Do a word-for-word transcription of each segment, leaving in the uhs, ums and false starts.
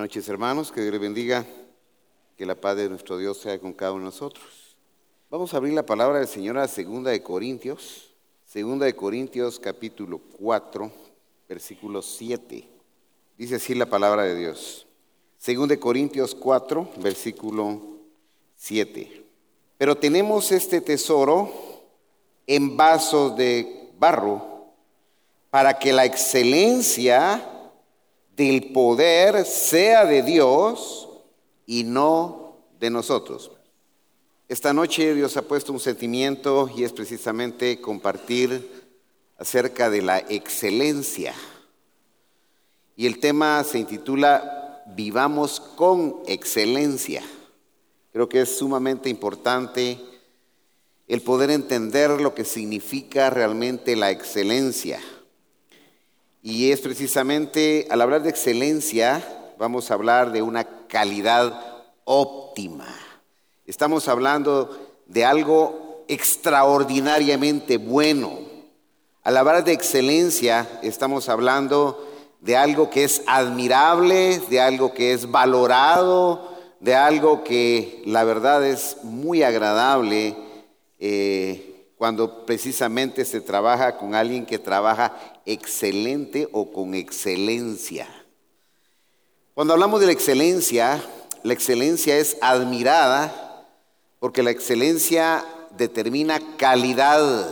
Buenas noches, hermanos, que Dios les bendiga, que la paz de nuestro Dios sea con cada uno de nosotros. Vamos a abrir la palabra del Señor a Segunda de Corintios, Segunda de Corintios capítulo cuatro, versículo siete. Dice así la palabra de Dios. Segunda de Corintios cuatro, versículo siete. Pero tenemos este tesoro en vasos de barro, para que la excelencia del poder sea de Dios y no de nosotros. Esta noche Dios ha puesto un sentimiento y es precisamente compartir acerca de la excelencia. Y el tema se intitula Vivamos con excelencia. Creo que es sumamente importante el poder entender lo que significa realmente la excelencia. Y es precisamente, al hablar de excelencia, vamos a hablar de una calidad óptima. Estamos hablando de algo extraordinariamente bueno. Al hablar de excelencia, estamos hablando de algo que es admirable, de algo que es valorado, de algo que la verdad es muy agradable eh, cuando precisamente se trabaja con alguien que trabaja excelente o con excelencia. Cuando hablamos de la excelencia, la excelencia es admirada porque la excelencia determina calidad.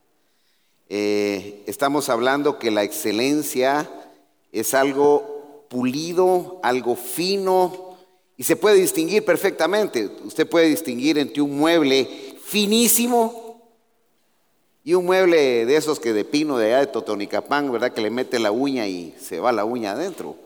Eh, estamos hablando que la excelencia es algo pulido, algo fino y se puede distinguir perfectamente. Usted puede distinguir entre un mueble finísimo y un mueble de esos que de pino de allá de Totonicapán, ¿verdad? Que le mete la uña y se va la uña adentro.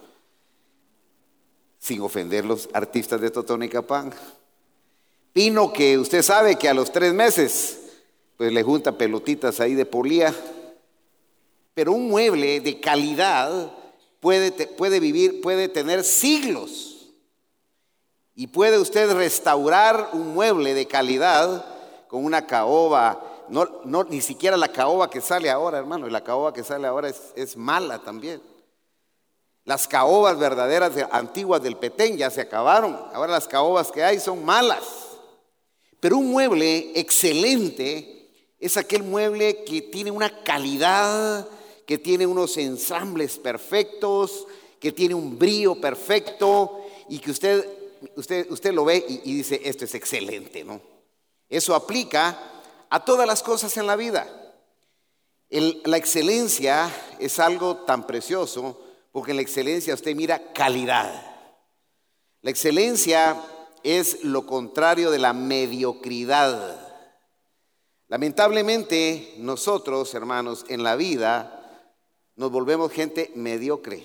Sin ofender los artistas de Totonicapán. Pino que usted sabe que a los tres meses, pues le junta pelotitas ahí de polía. Pero un mueble de calidad puede, puede vivir, puede tener siglos. Y puede usted restaurar un mueble de calidad con una caoba. No, no, ni siquiera la caoba que sale ahora, hermano. La caoba que sale ahora es, es mala también. Las caobas verdaderas de, antiguas del Petén ya se acabaron. Ahora las caobas que hay son malas. Pero un mueble excelente es aquel mueble que tiene una calidad, que tiene unos ensambles perfectos, que tiene un brillo perfecto y que usted, usted, usted lo ve y, y dice, esto es excelente, ¿no? Eso aplica a todas las cosas en la vida. El, la excelencia es algo tan precioso porque en la excelencia usted mira calidad. La excelencia es lo contrario de la mediocridad. Lamentablemente nosotros, hermanos, en la vida nos volvemos gente mediocre.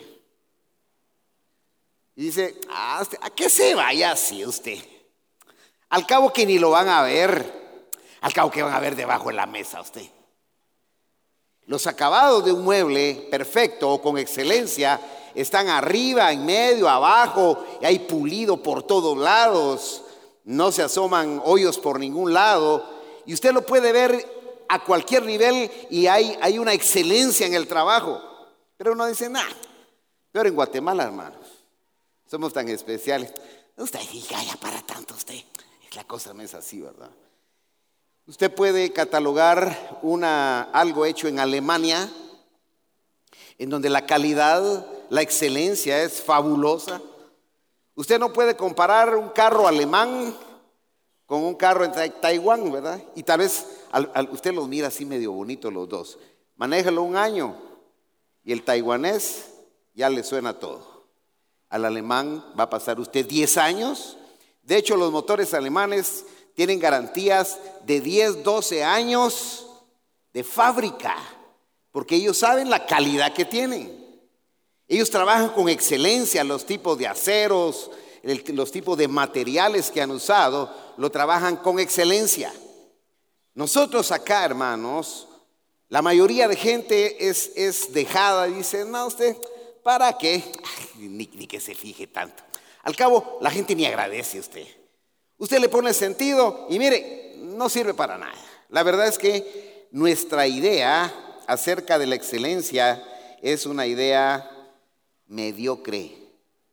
Y dice, ¿a qué se vaya así usted? Al cabo que ni lo van a ver. Al cabo que van a ver debajo de la mesa usted. Los acabados de un mueble perfecto o con excelencia están arriba, en medio, abajo, y hay pulido por todos lados. No se asoman hoyos por ningún lado. Y usted lo puede ver a cualquier nivel y hay, hay una excelencia en el trabajo. Pero uno dice, nada, peor en Guatemala, hermanos. Somos tan especiales. Usted diga, ya para tanto usted. La cosa no es así, ¿verdad? Usted puede catalogar una, algo hecho en Alemania, en donde la calidad, la excelencia es fabulosa. Usted no puede comparar un carro alemán con un carro en Taiwán, ¿verdad? Y tal vez al, al, usted los mira así medio bonito los dos. Manéjalo un año y el taiwanés ya le suena todo. Al alemán va a pasar usted diez años. De hecho, los motores alemanes tienen garantías de diez, doce años de fábrica, porque ellos saben la calidad que tienen. Ellos trabajan con excelencia, los tipos de aceros, el, los tipos de materiales que han usado, lo trabajan con excelencia. Nosotros acá, hermanos, la mayoría de gente es, es dejada y dice, no, usted, ¿para qué? Ay, ni, ni que se fije tanto. Al cabo, la gente ni agradece a usted. Usted le pone sentido y mire, no sirve para nada. La verdad es que nuestra idea acerca de la excelencia es una idea mediocre.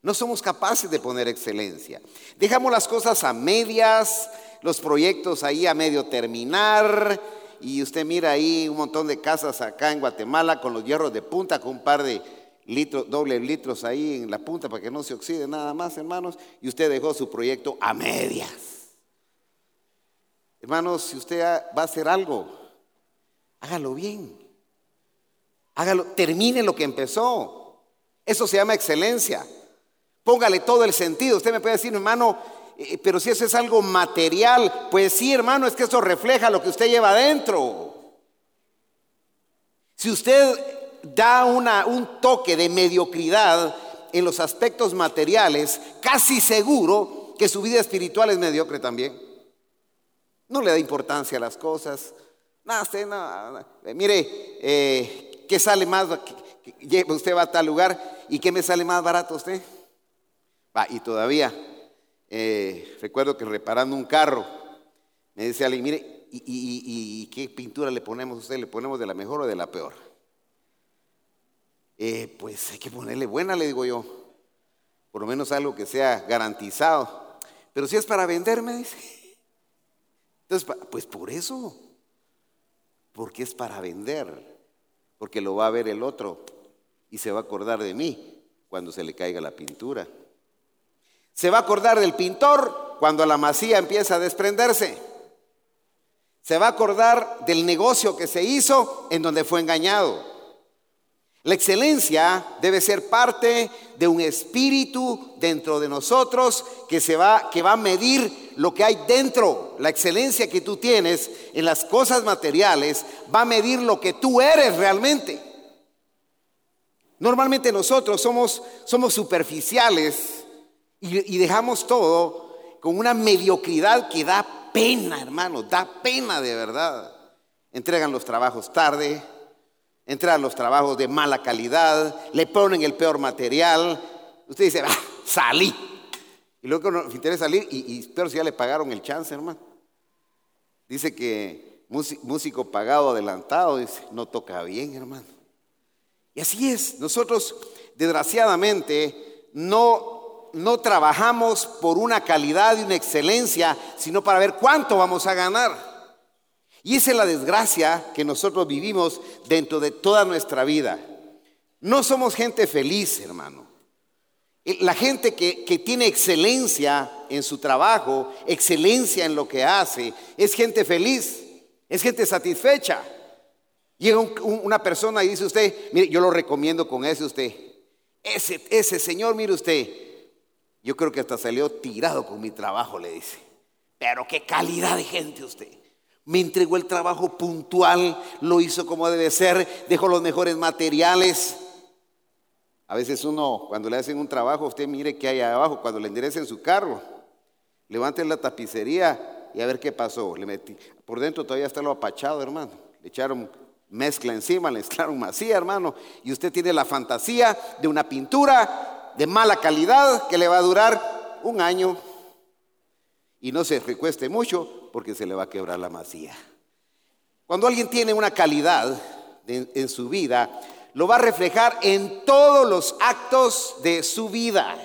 No somos capaces de poner excelencia. Dejamos las cosas a medias, los proyectos ahí a medio terminar. Y usted mira ahí un montón de casas acá en Guatemala con los hierros de punta, con un par de litros, dobles litros ahí en la punta para que no se oxide nada más, hermanos. Y usted dejó su proyecto a medias. Hermanos, si usted va a hacer algo, hágalo bien. Hágalo, termine lo que empezó. Eso se llama excelencia. Póngale todo el sentido. Usted me puede decir, hermano, eh, pero si eso es algo material, pues sí, hermano, es que eso refleja lo que usted lleva adentro. Si usted da una, un toque de mediocridad en los aspectos materiales, casi seguro que su vida espiritual es mediocre también. No le da importancia a las cosas. Nada, usted no. Mire, eh, ¿qué sale más? Usted va a tal lugar y ¿qué me sale más barato a usted? Va, y todavía, eh, recuerdo que reparando un carro, me dice alguien, mire, ¿y, y, y, y qué pintura le ponemos a usted? ¿Le ponemos de la mejor o de la peor? Eh, pues hay que ponerle buena, le digo yo. Por lo menos algo que sea garantizado. Pero si es para vender, me dice. Entonces, pues por eso. Porque es para vender. Porque lo va a ver el otro y se va a acordar de mí cuando se le caiga la pintura. Se va a acordar del pintor cuando la masía empieza a desprenderse. Se va a acordar del negocio que se hizo en donde fue engañado. La excelencia debe ser parte de un espíritu dentro de nosotros que, se va, que va a medir lo que hay dentro. La excelencia que tú tienes en las cosas materiales va a medir lo que tú eres realmente. Normalmente nosotros somos, somos superficiales y, y dejamos todo con una mediocridad que da pena, hermano, da pena de verdad. Entregan los trabajos tarde. Entran los trabajos de mala calidad, le ponen el peor material. Usted dice, ah, salí. Y luego no le interesa salir y, y peor si ya le pagaron el chance, hermano. Dice que músico pagado adelantado, dice, no toca bien, hermano. Y así es, nosotros desgraciadamente no, no trabajamos por una calidad y una excelencia, sino para ver cuánto vamos a ganar. Y esa es la desgracia que nosotros vivimos dentro de toda nuestra vida. No somos gente feliz, hermano. La gente que, que tiene excelencia en su trabajo, excelencia en lo que hace, es gente feliz, es gente satisfecha. Llega un, un, una persona y dice usted, mire, yo lo recomiendo con ese usted. Ese, ese señor, mire usted, yo creo que hasta salió tirado con mi trabajo, le dice. Pero qué calidad de gente usted. Me entregó el trabajo puntual, lo hizo como debe ser, dejó los mejores materiales. A veces uno, cuando le hacen un trabajo, usted mire qué hay abajo, cuando le enderecen su carro, levanten la tapicería y a ver qué pasó. Le metí, por dentro todavía está lo apachado, hermano. Le echaron mezcla encima, le echaron masía, hermano. Y usted tiene la fantasía de una pintura de mala calidad que le va a durar un año. Y no se recueste mucho porque se le va a quebrar la masía. Cuando alguien tiene una calidad de, en su vida, lo va a reflejar en todos los actos de su vida.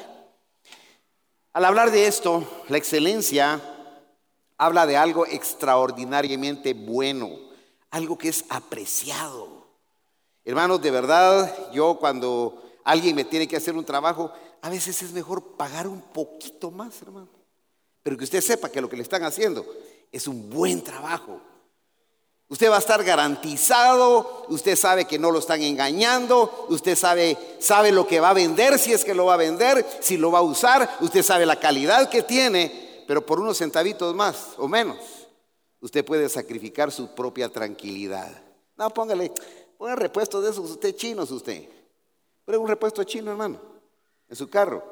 Al hablar de esto, la excelencia habla de algo extraordinariamente bueno, algo que es apreciado. Hermanos, de verdad, yo cuando alguien me tiene que hacer un trabajo, a veces es mejor pagar un poquito más, hermano. Pero que usted sepa que lo que le están haciendo es un buen trabajo. Usted va a estar garantizado, usted sabe que no lo están engañando, usted sabe, sabe lo que va a vender, si es que lo va a vender, si lo va a usar, usted sabe la calidad que tiene, pero por unos centavitos más o menos, usted puede sacrificar su propia tranquilidad. No, póngale, ponga repuestos de esos, usted chinos usted. Ponga un repuesto chino, hermano, en su carro.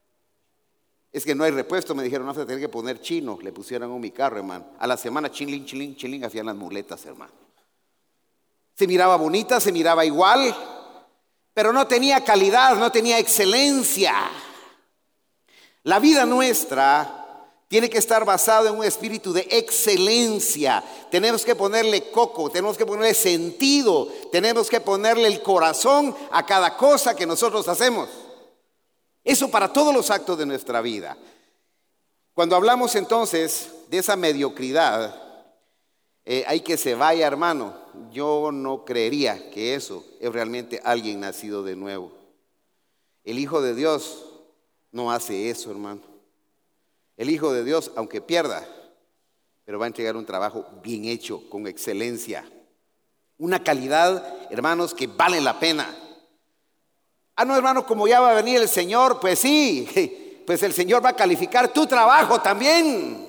Es que no hay repuesto, me dijeron, no se tiene que poner chino. Le pusieron en mi carro, hermano. A la semana, chilín, chilín, chilín, hacían las muletas, hermano. Se miraba bonita, se miraba igual, pero no tenía calidad, no tenía excelencia. La vida nuestra tiene que estar basada en un espíritu de excelencia. Tenemos que ponerle coco, tenemos que ponerle sentido, tenemos que ponerle el corazón a cada cosa que nosotros hacemos. Eso para todos los actos de nuestra vida. Cuando hablamos entonces de esa mediocridad, eh, hay que se vaya, hermano. Yo no creería que eso es realmente alguien nacido de nuevo. El Hijo de Dios no hace eso, hermano. El Hijo de Dios, aunque pierda, pero va a entregar un trabajo bien hecho, con excelencia. Una calidad, hermanos, que vale la pena. Ah, no, hermano, como ya va a venir el Señor, pues sí, pues el Señor va a calificar tu trabajo también.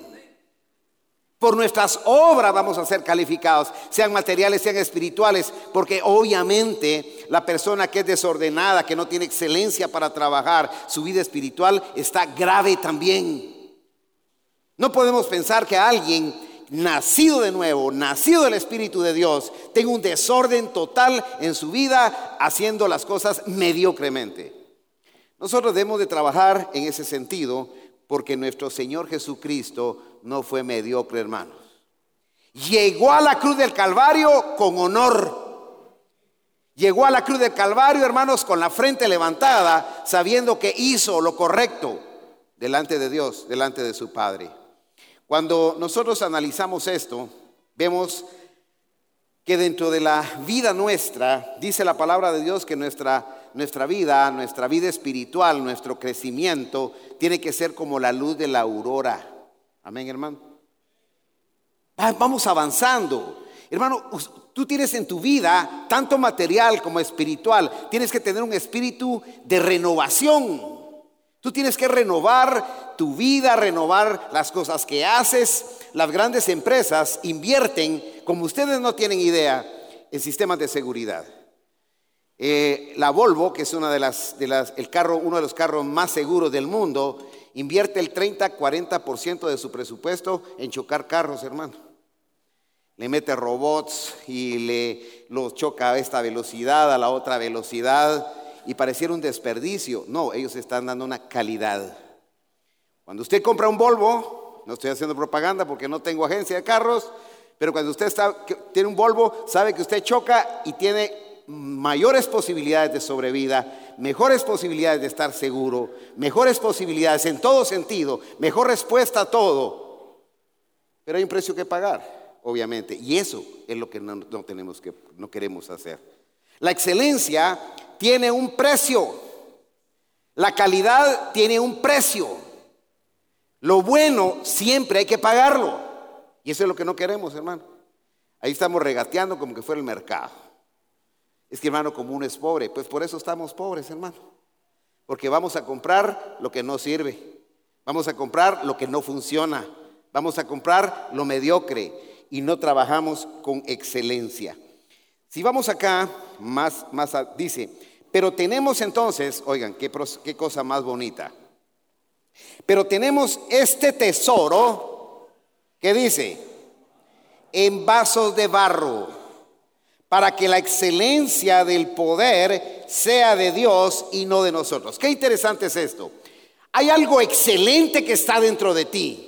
Por nuestras obras vamos a ser calificados, sean materiales, sean espirituales, porque obviamente la persona que es desordenada, que no tiene excelencia para trabajar, su vida espiritual está grave también. No podemos pensar que alguien nacido de nuevo, nacido del Espíritu de Dios, tenga un desorden total en su vida, haciendo las cosas mediocremente. Nosotros debemos de trabajar en ese sentido, porque nuestro Señor Jesucristo no fue mediocre, hermanos. Llegó a la cruz del Calvario con honor. Llegó a la cruz del Calvario, hermanos, con la frente levantada, sabiendo que hizo lo correcto delante de Dios, delante de su Padre. Cuando nosotros analizamos esto, vemos que dentro de la vida nuestra, dice la palabra de Dios que nuestra, nuestra vida, nuestra vida espiritual, nuestro crecimiento, tiene que ser como la luz de la aurora. Amén, hermano. Vamos avanzando. Hermano, tú tienes en tu vida tanto material como espiritual. Tienes que tener un espíritu de renovación. Tú tienes que renovar tu vida, renovar las cosas que haces. Las grandes empresas invierten, como ustedes no tienen idea, en sistemas de seguridad. Eh, la Volvo, que es una de las, de las, el carro, uno de los carros más seguros del mundo, invierte el treinta a cuarenta por ciento de su presupuesto en chocar carros, hermano. Le mete robots y le los choca a esta velocidad, a la otra velocidad, y pareciera un desperdicio. No, ellos están dando una calidad. Cuando usted compra un Volvo, no estoy haciendo propaganda porque no tengo agencia de carros, pero cuando usted está, tiene un Volvo, sabe que usted choca y tiene mayores posibilidades de sobrevida, mejores posibilidades de estar seguro, mejores posibilidades en todo sentido, mejor respuesta a todo. Pero hay un precio que pagar, obviamente, y eso es lo que no, no tenemos que, no queremos hacer. La excelencia tiene un precio, la calidad tiene un precio. Lo bueno siempre hay que pagarlo, y eso es lo que no queremos, hermano. Ahí estamos regateando como que fuera el mercado. Es que, hermano, como uno es pobre, pues por eso estamos pobres, hermano. Porque vamos a comprar lo que no sirve. Vamos a comprar lo que no funciona. Vamos a comprar lo mediocre y no trabajamos con excelencia. Si vamos acá, más, más a, dice, pero tenemos entonces, oigan, qué, qué cosa más bonita. Pero tenemos este tesoro, que dice, en vasos de barro, para que la excelencia del poder sea de Dios y no de nosotros. Qué interesante es esto. Hay algo excelente que está dentro de ti.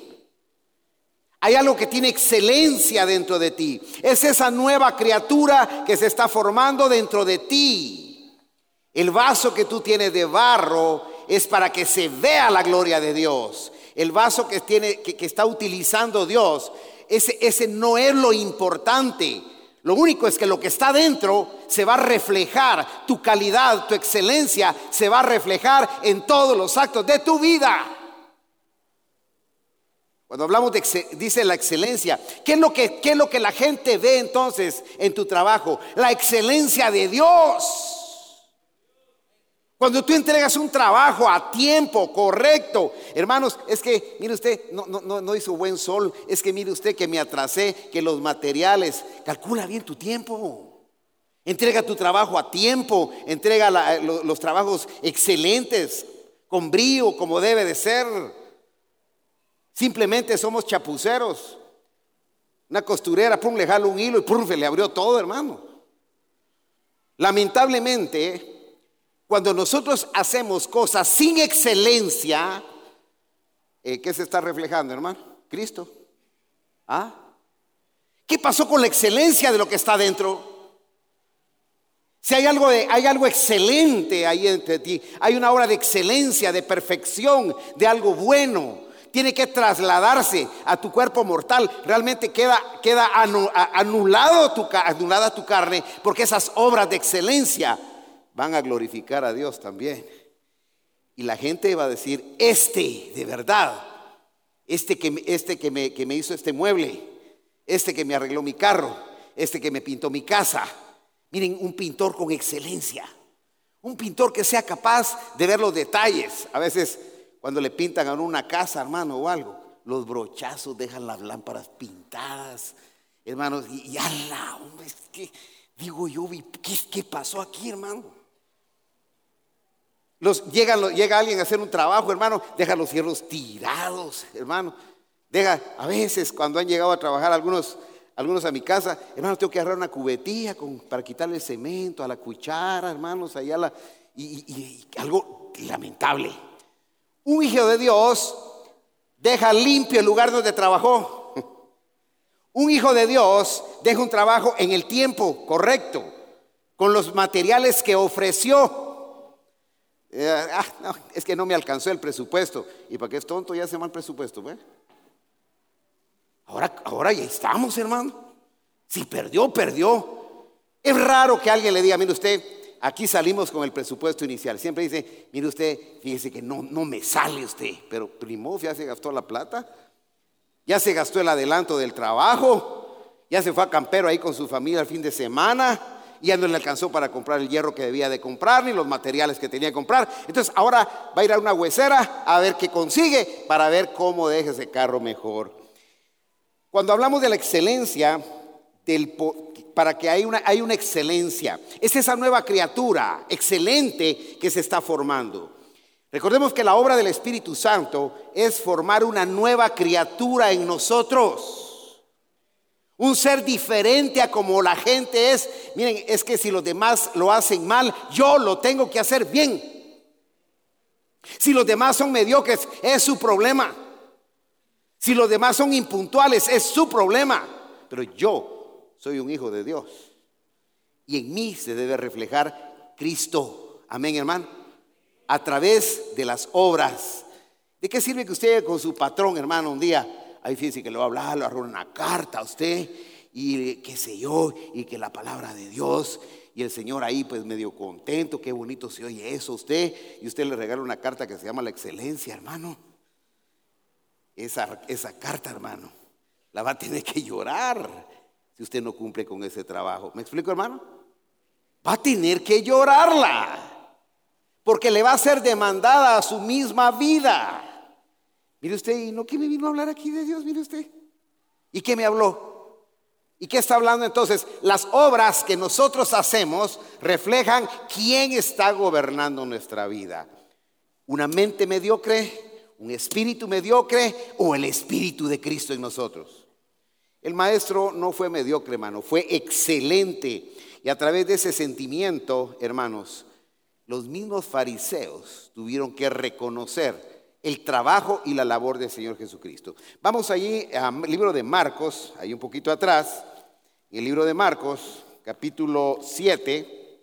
Hay algo que tiene excelencia dentro de ti. Es esa nueva criatura que se está formando dentro de ti. El vaso que tú tienes de barro es para que se vea la gloria de Dios. El vaso que, tiene, que, que está utilizando Dios, ese, ese no es lo importante. Lo único es que lo que está dentro se va a reflejar, tu calidad, tu excelencia se va a reflejar en todos los actos de tu vida. Cuando hablamos de, dice la excelencia, ¿qué es lo que, qué es lo que la gente ve entonces en tu trabajo? La excelencia de Dios. Cuando tú entregas un trabajo a tiempo, correcto, hermanos, es que, mire usted, no, no, no hizo buen sol, es que mire usted que me atrasé, que los materiales, calcula bien tu tiempo. Entrega tu trabajo a tiempo, entrega la, los, los trabajos excelentes, con brío, como debe de ser. Simplemente somos chapuceros. Una costurera, pum, le jala un hilo y pum, se le abrió todo, hermano. Lamentablemente, cuando nosotros hacemos cosas sin excelencia, eh, ¿qué se está reflejando, hermano? Cristo. ¿Ah? ¿Qué pasó con la excelencia de lo que está dentro? Si hay algo, de, hay algo excelente ahí entre ti, hay una obra de excelencia, de perfección, de algo bueno, tiene que trasladarse a tu cuerpo mortal. Realmente queda, queda anulado tu, anulada tu carne, porque esas obras de excelencia van a glorificar a Dios también. Y la gente va a decir, este de verdad, este que, este que, me, que me hizo este mueble, este que me arregló mi carro, este que me pintó mi casa. Miren, un pintor con excelencia, un pintor que sea capaz de ver los detalles. A veces cuando le pintan a uno una casa, hermano, o algo, los brochazos dejan las lámparas pintadas, hermanos, y, y ala, hombre, es que, digo yo, ¿qué, qué pasó aquí, hermano? Los, llega, llega alguien a hacer un trabajo, hermano, deja los hierros tirados, hermano. Deja, a veces cuando han llegado a trabajar algunos, algunos a mi casa, hermano, tengo que agarrar una cubetilla con, para quitarle el cemento a la cuchara, hermanos, allá la, y, y, y algo lamentable. Un hijo de Dios deja limpio el lugar donde trabajó. Un hijo de Dios deja un trabajo en el tiempo correcto, con los materiales que ofreció. Eh, ah, no, es que no me alcanzó el presupuesto. ¿Y para qué es tonto? Ya se llama el presupuesto, ¿ve? Ahora, ahora ya estamos, hermano. Si perdió, perdió. Es raro que alguien le diga, mire usted, aquí salimos con el presupuesto inicial. Siempre dice, mire usted, fíjese que no, no me sale usted. Pero primo, ya se gastó la plata. Ya se gastó el adelanto del trabajo. Ya se fue a campero ahí con su familia el fin de semana. Y ya no le alcanzó para comprar el hierro que debía de comprar, ni los materiales que tenía que comprar. Entonces ahora va a ir a una huesera a ver qué consigue para ver cómo deja ese carro mejor. Cuando hablamos de la excelencia, del, para que haya una, hay una excelencia, es esa nueva criatura excelente que se está formando. Recordemos que la obra del Espíritu Santo es formar una nueva criatura en nosotros. Un ser diferente a como la gente es. Miren, es que si los demás lo hacen mal, yo lo tengo que hacer bien. Si los demás son mediocres, es su problema. Si los demás son impuntuales, es su problema. Pero yo soy un hijo de Dios. Y en mí se debe reflejar Cristo. Amén, hermano. A través de las obras. ¿De qué sirve que usted llegue con su patrón, hermano, un día? Ahí fíjese que le va a hablar, le va a arrojar una carta a usted y qué sé yo, y que la palabra de Dios, y el Señor ahí pues medio contento, qué bonito se oye eso usted, y usted le regala una carta que se llama la excelencia, hermano. Esa, esa carta, hermano, la va a tener que llorar si usted no cumple con ese trabajo. ¿Me explico, hermano? Va a tener que llorarla, porque le va a ser demandada a su misma vida. Mire usted, ¿y no que me vino a hablar aquí de Dios? Mire usted. ¿Y qué me habló? ¿Y qué está hablando entonces? Las obras que nosotros hacemos reflejan quién está gobernando nuestra vida. ¿Una mente mediocre? ¿Un espíritu mediocre? ¿O el espíritu de Cristo en nosotros? El maestro no fue mediocre, hermano, fue excelente. Y a través de ese sentimiento, hermanos, los mismos fariseos tuvieron que reconocer el trabajo y la labor del Señor Jesucristo. Vamos allí al libro de Marcos, ahí un poquito atrás, en el libro de Marcos, capítulo siete,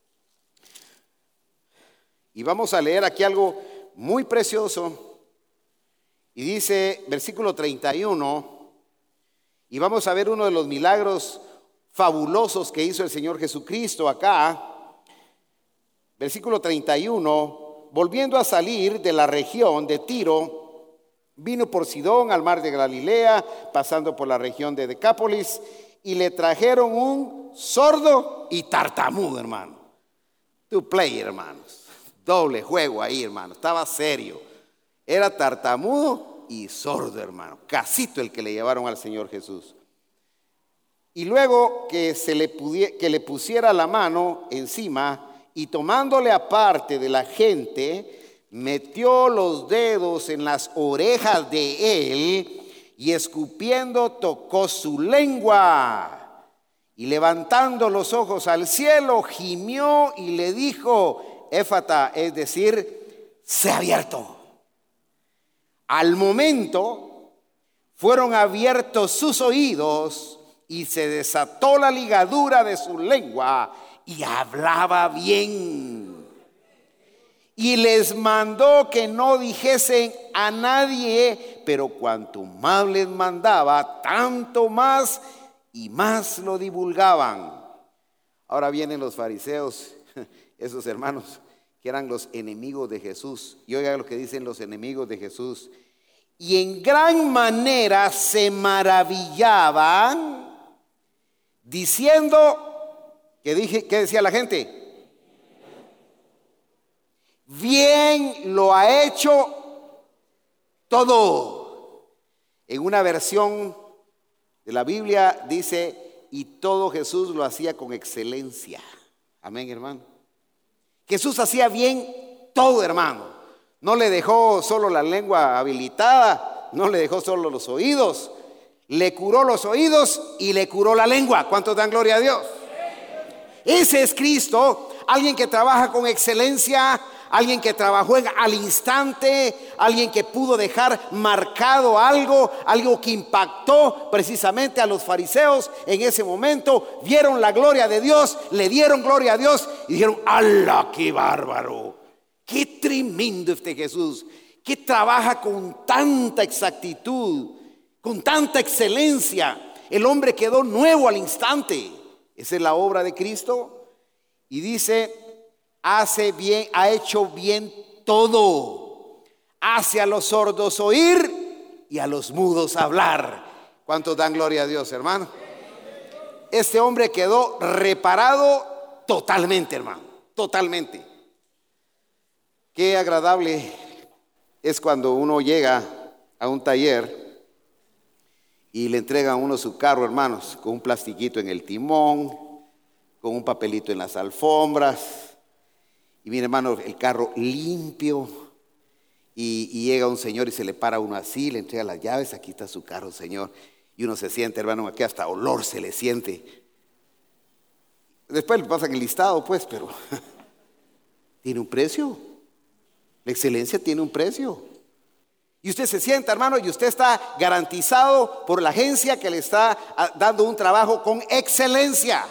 y vamos a leer aquí algo muy precioso, y dice, versículo treinta y uno, y vamos a ver uno de los milagros fabulosos que hizo el Señor Jesucristo acá, versículo treinta y uno, volviendo a salir de la región de Tiro, vino por Sidón al mar de Galilea, pasando por la región de Decápolis, y le trajeron un sordo y tartamudo, hermano. To play, hermanos. Doble juego ahí, hermano. Estaba serio. Era tartamudo y sordo, hermano. Casito el que le llevaron al Señor Jesús. Y luego que, se le, pudiera, que le pusiera la mano encima, y tomándole aparte de la gente, metió los dedos en las orejas de él y escupiendo tocó su lengua. Y levantando los ojos al cielo, gimió y le dijo, éfata, es decir, sé abierto. Al momento fueron abiertos sus oídos y se desató la ligadura de su lengua y hablaba bien. Y les mandó que no dijesen a nadie, pero cuanto más les mandaba, tanto más y más lo divulgaban. Ahora vienen los fariseos, esos hermanos que eran los enemigos de Jesús. Y oigan lo que dicen los enemigos de Jesús. Y en gran manera se maravillaban, diciendo, ¿qué, dije, qué decía la gente? Bien lo ha hecho todo. En una versión de la Biblia dice, y todo Jesús lo hacía con excelencia. Amén, hermano. Jesús hacía bien todo, hermano. No le dejó solo la lengua habilitada, no le dejó solo los oídos. Le curó los oídos y le curó la lengua. ¿Cuántos dan gloria a Dios? Ese es Cristo, alguien que trabaja con excelencia, alguien que trabajó en, al instante, alguien que pudo dejar marcado algo, algo que impactó precisamente a los fariseos en ese momento. Vieron la gloria de Dios, le dieron gloria a Dios y dijeron, ¡ala, qué bárbaro! ¡Qué tremendo este Jesús! Que trabaja con tanta exactitud, con tanta excelencia. El hombre quedó nuevo al instante. Esa es la obra de Cristo. Y dice, hace bien, ha hecho bien todo. Hace a los sordos oír y a los mudos hablar. ¿Cuántos dan gloria a Dios, hermano? Este hombre quedó reparado totalmente, hermano. Totalmente. Qué agradable es cuando uno llega a un taller y le entrega a uno su carro, hermanos, con un plastiquito en el timón, con un papelito en las alfombras. Y mire, hermano, el carro limpio. Y, y llega un señor y se le para a uno así, le entrega las llaves, aquí está su carro, señor. Y uno se siente, hermano, aquí hasta olor se le siente. Después le pasan el listado, pues, pero tiene un precio. La excelencia tiene un precio. Y usted se sienta, hermano, y usted está garantizado por la agencia que le está dando un trabajo con excelencia.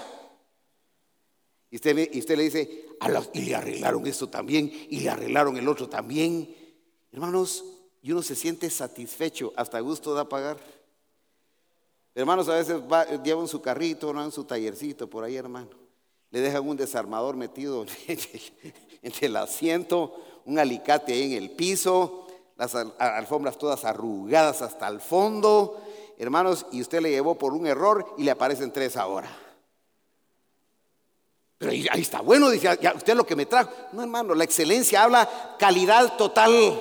Y usted, y usted le dice, y le arreglaron esto también, y le arreglaron el otro también. Hermanos, y uno se siente satisfecho, hasta gusto da pagar. Hermanos, a veces va, llevan su carrito, ¿no? En su tallercito por ahí, hermano. Le dejan un desarmador metido entre el asiento, un alicate ahí en el piso, las alfombras todas arrugadas hasta el fondo, hermanos, y usted le llevó por un error y le aparecen tres ahora. Pero ahí, ahí está bueno, dice, ya, usted lo que me trajo. No, hermano, la excelencia habla calidad total.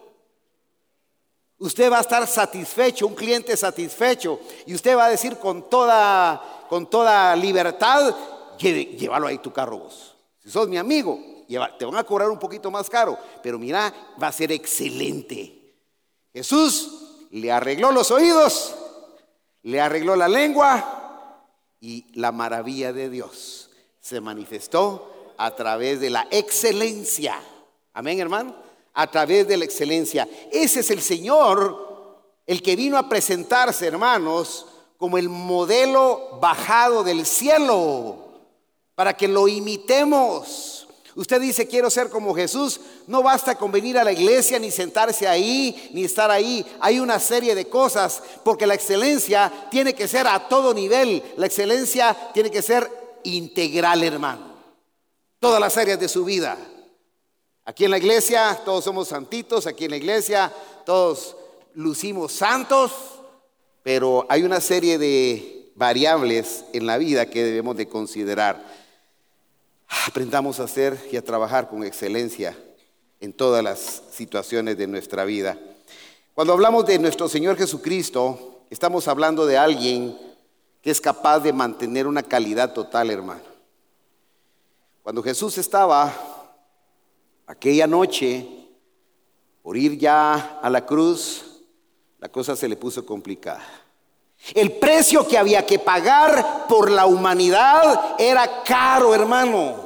Usted va a estar satisfecho, un cliente satisfecho, y usted va a decir con toda, con toda libertad, llévalo ahí tu carro vos. Si sos mi amigo, te van a cobrar un poquito más caro, pero mira, va a ser excelente. Jesús le arregló los oídos, le arregló la lengua, y la maravilla de Dios se manifestó a través de la excelencia. Amén, hermano. A través de la excelencia. Ese es el Señor, el que vino a presentarse, hermanos, como el modelo bajado del cielo, para que lo imitemos. Usted dice, quiero ser como Jesús. No basta con venir a la iglesia, ni sentarse ahí, ni estar ahí. Hay una serie de cosas, porque la excelencia tiene que ser a todo nivel. La excelencia tiene que ser integral, hermano. Todas las áreas de su vida. Aquí en la iglesia todos somos santitos, aquí en la iglesia todos lucimos santos, pero hay una serie de variables en la vida que debemos de considerar. Aprendamos a hacer y a trabajar con excelencia en todas las situaciones de nuestra vida. Cuando hablamos de nuestro Señor Jesucristo, estamos hablando de alguien que es capaz de mantener una calidad total, hermano. Cuando Jesús estaba aquella noche, por ir ya a la cruz, la cosa se le puso complicada. El precio que había que pagar por la humanidad era caro, hermano.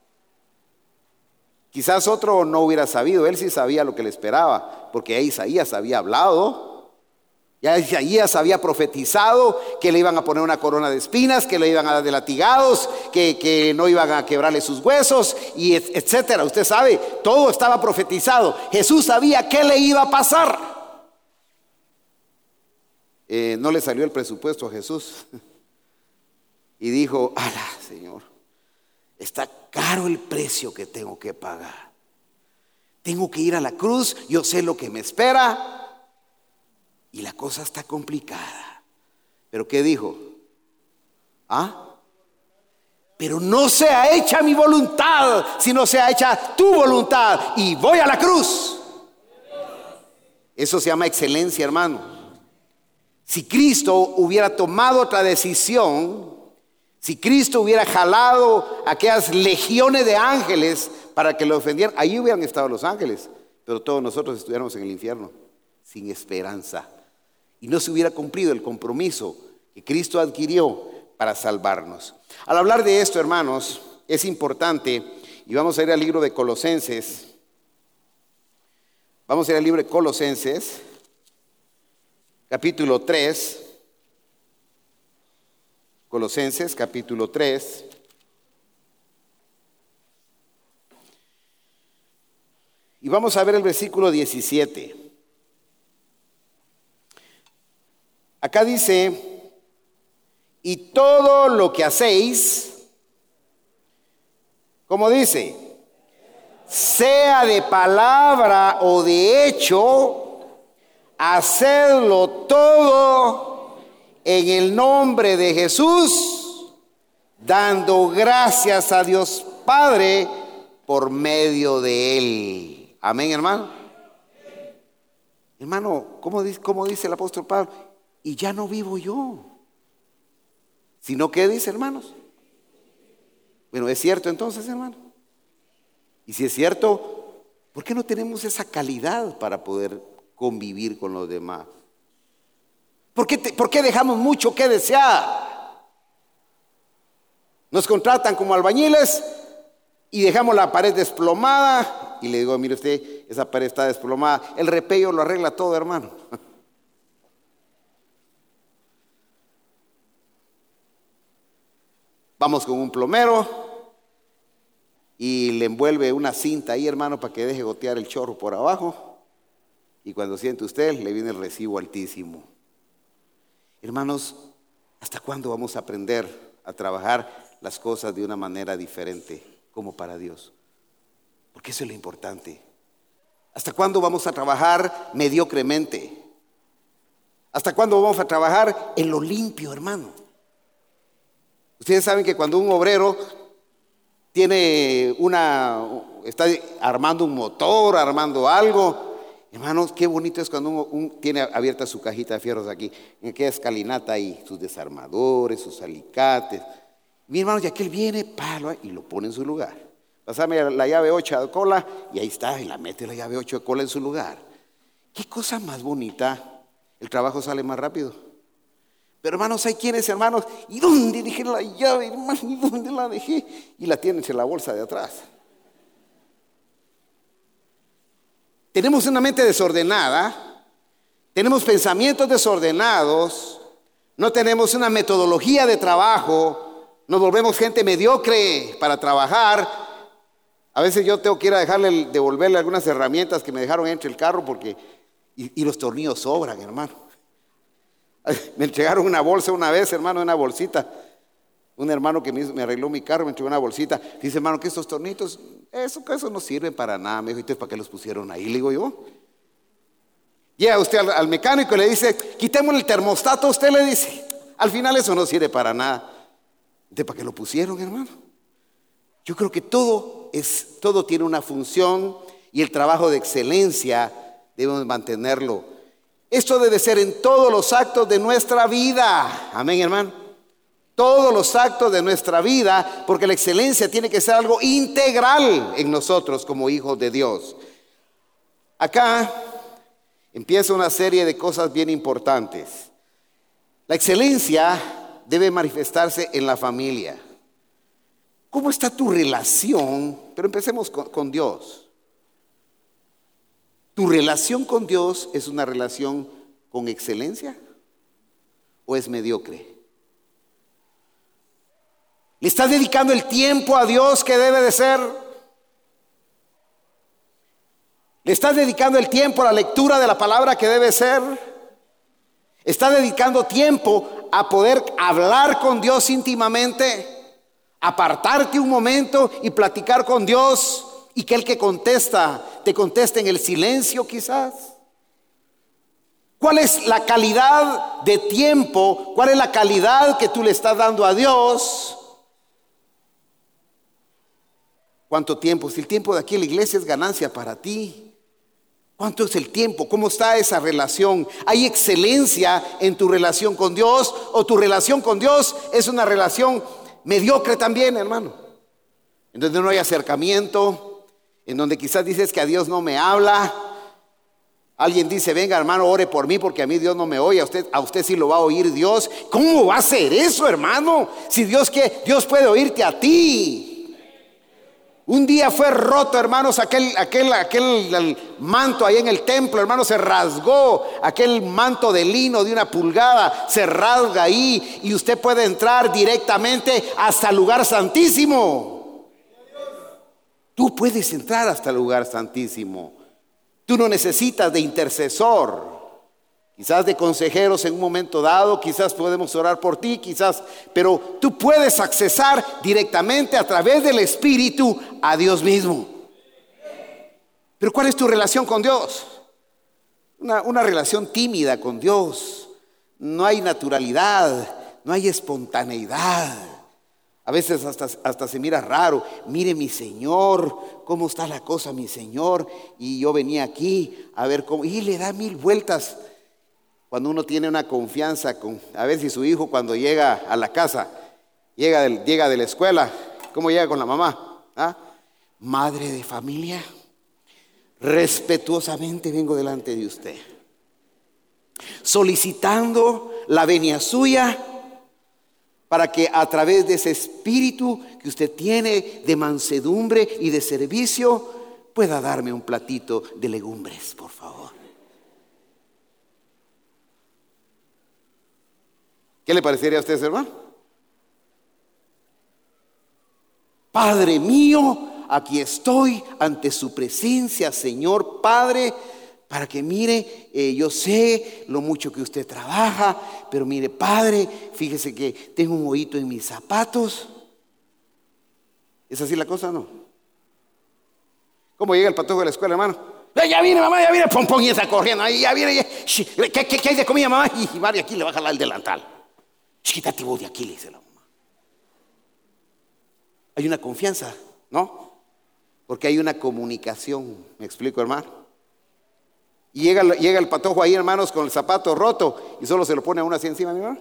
Quizás otro no hubiera sabido, él sí sabía lo que le esperaba, porque Isaías había hablado Ya Isaías había profetizado que le iban a poner una corona de espinas, que le iban a dar de latigados, que, que no iban a quebrarle sus huesos, y etcétera. Usted sabe, todo estaba profetizado. Jesús sabía qué le iba a pasar. Eh, no le salió el presupuesto a Jesús. Y dijo, ala, Señor, está caro el precio que tengo que pagar. Tengo que ir a la cruz, yo sé lo que me espera. Y la cosa está complicada. ¿Pero qué dijo? ¿Ah? Pero no sea hecha mi voluntad, sino sea hecha tu voluntad. Y voy a la cruz. Eso se llama excelencia, hermano. Si Cristo hubiera tomado otra decisión, si Cristo hubiera jalado aquellas legiones de ángeles para que lo ofendieran, ahí hubieran estado los ángeles. Pero todos nosotros estuviéramos en el infierno, sin esperanza. Y no se hubiera cumplido el compromiso que Cristo adquirió para salvarnos. Al hablar de esto, hermanos, es importante, y vamos a ir al libro de Colosenses. Vamos a ir al libro de Colosenses, capítulo tres. Colosenses, capítulo tres. Y vamos a ver el versículo diecisiete. Acá dice, y todo lo que hacéis, ¿cómo dice? Sea de palabra o de hecho, hacedlo todo en el nombre de Jesús, dando gracias a Dios Padre por medio de Él. Amén, hermano. Hermano, ¿cómo dice, cómo dice el apóstol Pablo? Y ya no vivo yo, sino que dice, hermanos. Bueno, ¿es cierto entonces, hermano? Y si es cierto, ¿por qué no tenemos esa calidad para poder convivir con los demás? ¿Por qué, te, ¿Por qué dejamos mucho que desear? Nos contratan como albañiles y dejamos la pared desplomada. Y le digo, mire usted, esa pared está desplomada. El repello lo arregla todo, hermano. Vamos con un plomero y le envuelve una cinta ahí, hermano, para que deje gotear el chorro por abajo. Y cuando siente usted, le viene el recibo altísimo. Hermanos, ¿hasta cuándo vamos a aprender a trabajar las cosas de una manera diferente, como para Dios? Porque eso es lo importante. ¿Hasta cuándo vamos a trabajar mediocremente? ¿Hasta cuándo vamos a trabajar en lo limpio, hermano? Ustedes saben que cuando un obrero tiene una, está armando un motor, armando algo, hermanos, qué bonito es cuando uno un, tiene abierta su cajita de fierros aquí, en aquella escalinata ahí, sus desarmadores, sus alicates. Mi hermano, ya que él viene, palo, y lo pone en su lugar. Pásame la llave ocho de cola y ahí está, y la mete la llave ocho de cola en su lugar. Qué cosa más bonita, el trabajo sale más rápido. Pero hermanos, hay quienes, hermanos, ¿y dónde dejé la llave, hermano? ¿Y dónde la dejé? Y la tienen en la bolsa de atrás. Tenemos una mente desordenada, tenemos pensamientos desordenados, no tenemos una metodología de trabajo, nos volvemos gente mediocre para trabajar. A veces yo tengo que ir a dejarle, devolverle algunas herramientas que me dejaron entre el carro porque, y, y los tornillos sobran, hermano. Me entregaron una bolsa una vez, hermano, una bolsita. Un hermano que me, me arregló mi carro me entregó una bolsita. Dice, hermano, que estos tornitos, eso, eso no sirven para nada. Me dijo, ¿y ¿para qué los pusieron ahí? Le digo yo. Llega usted al, al mecánico y le dice, quitémosle el termostato. Usted le dice, al final eso no sirve para nada. ¿De para qué lo pusieron, hermano? Yo creo que todo, es, todo tiene una función y el trabajo de excelencia debemos mantenerlo. Esto debe ser en todos los actos de nuestra vida. Amén, hermano. Todos los actos de nuestra vida, porque la excelencia tiene que ser algo integral en nosotros como hijos de Dios. Acá empieza una serie de cosas bien importantes. La excelencia debe manifestarse en la familia. ¿Cómo está tu relación? Pero empecemos con, con Dios. Tu relación con Dios es una relación con excelencia o es mediocre? ¿Le estás dedicando el tiempo a Dios que debe de ser? ¿Le estás dedicando el tiempo a la lectura de la palabra que debe ser? ¿Estás dedicando tiempo a poder hablar con Dios íntimamente? Apartarte un momento y platicar con Dios, y que el que contesta te conteste en el silencio quizás. ¿Cuál es la calidad de tiempo? ¿Cuál es la calidad que tú le estás dando a Dios? ¿Cuánto tiempo? Si el tiempo de aquí en la iglesia es ganancia para ti, ¿cuánto es el tiempo? ¿Cómo está esa relación? ¿Hay excelencia en tu relación con Dios? ¿O tu relación con Dios es una relación mediocre también, hermano? En donde no hay acercamiento, en donde quizás dices que a Dios no me habla. Alguien dice, venga hermano, ore por mí porque a mí Dios no me oye. A usted, a usted sí lo va a oír Dios. ¿Cómo va a ser eso, hermano? Si Dios, ¿qué? Dios puede oírte a ti. Un día fue roto, hermanos, aquel, aquel, aquel manto ahí en el templo, hermanos, se rasgó. Aquel manto de lino de una pulgada se rasga ahí, y usted puede entrar directamente hasta el lugar santísimo. Tú puedes entrar hasta el lugar santísimo. Tú no necesitas de intercesor, quizás de consejeros en un momento dado, quizás podemos orar por ti, quizás, pero tú puedes accesar directamente a través del Espíritu a Dios mismo. Pero ¿cuál es tu relación con Dios? Una, una relación tímida con Dios. No hay naturalidad, no hay espontaneidad. A veces hasta, hasta se mira raro. Mire mi Señor, cómo está la cosa mi Señor. Y yo venía aquí a ver cómo, y le da mil vueltas. Cuando uno tiene una confianza con, a ver si su hijo cuando llega a la casa, llega de, llega de la escuela, ¿cómo llega con la mamá? ¿Ah? Madre de familia, respetuosamente vengo delante de usted, solicitando la venia suya para que a través de ese espíritu que usted tiene de mansedumbre y de servicio pueda darme un platito de legumbres, por favor. ¿Qué le parecería a usted, hermano? Padre mío, aquí estoy ante su presencia, Señor Padre, para que mire, eh, yo sé lo mucho que usted trabaja, pero mire, Padre, fíjese que tengo un hoyito en mis zapatos. ¿Es así la cosa o no? ¿Cómo llega el patojo de la escuela, hermano? Eh, ya viene mamá, ya viene, pom pom, y está corriendo, ahí ya viene, ya. ¿Qué, qué, ¿Qué hay de comida, mamá? Y María aquí le va a jalar el delantal. Quítate vos de aquí, le dice la mamá. Hay una confianza, ¿no? Porque hay una comunicación. ¿Me explico, hermano? Y llega, llega el patojo ahí, hermanos, con el zapato roto, y solo se lo pone a uno así encima, ¿no?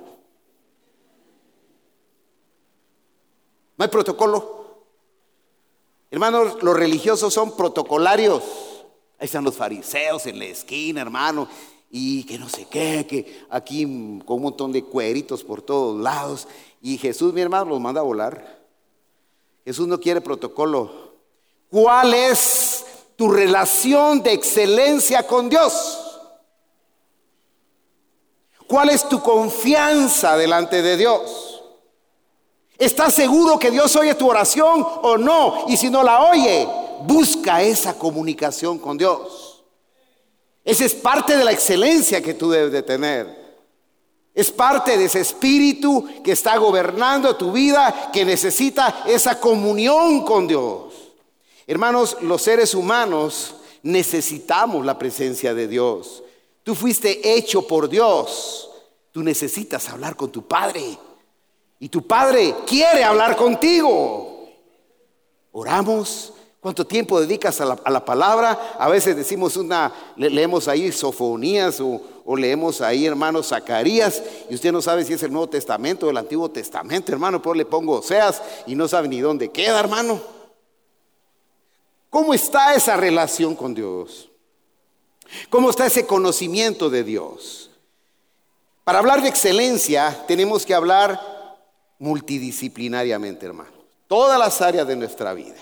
No hay protocolo. Hermanos, los religiosos son protocolarios. Ahí están los fariseos en la esquina, hermano, y que no sé qué, que aquí con un montón de cueritos por todos lados. Y Jesús, mi hermano, los manda a volar. Jesús no quiere protocolo. ¿Cuál es tu relación de excelencia con Dios? ¿Cuál es tu confianza delante de Dios? ¿Estás seguro que Dios oye tu oración o no? Y si no la oye, busca esa comunicación con Dios. Esa es parte de la excelencia que tú debes de tener. Es parte de ese espíritu que está gobernando tu vida, que necesita esa comunión con Dios. Hermanos, los seres humanos necesitamos la presencia de Dios. Tú fuiste hecho por Dios. Tú necesitas hablar con tu Padre. Y tu Padre quiere hablar contigo. Oramos. ¿Cuánto tiempo dedicas a la, a la palabra? A veces decimos una, le, leemos ahí Sofonías o, o leemos ahí, hermano, Zacarías, y usted no sabe si es el Nuevo Testamento o el Antiguo Testamento, hermano, pero le pongo Oseas y no sabe ni dónde queda, hermano. ¿Cómo está esa relación con Dios? ¿Cómo está ese conocimiento de Dios? Para hablar de excelencia tenemos que hablar multidisciplinariamente, hermano. Todas las áreas de nuestra vida.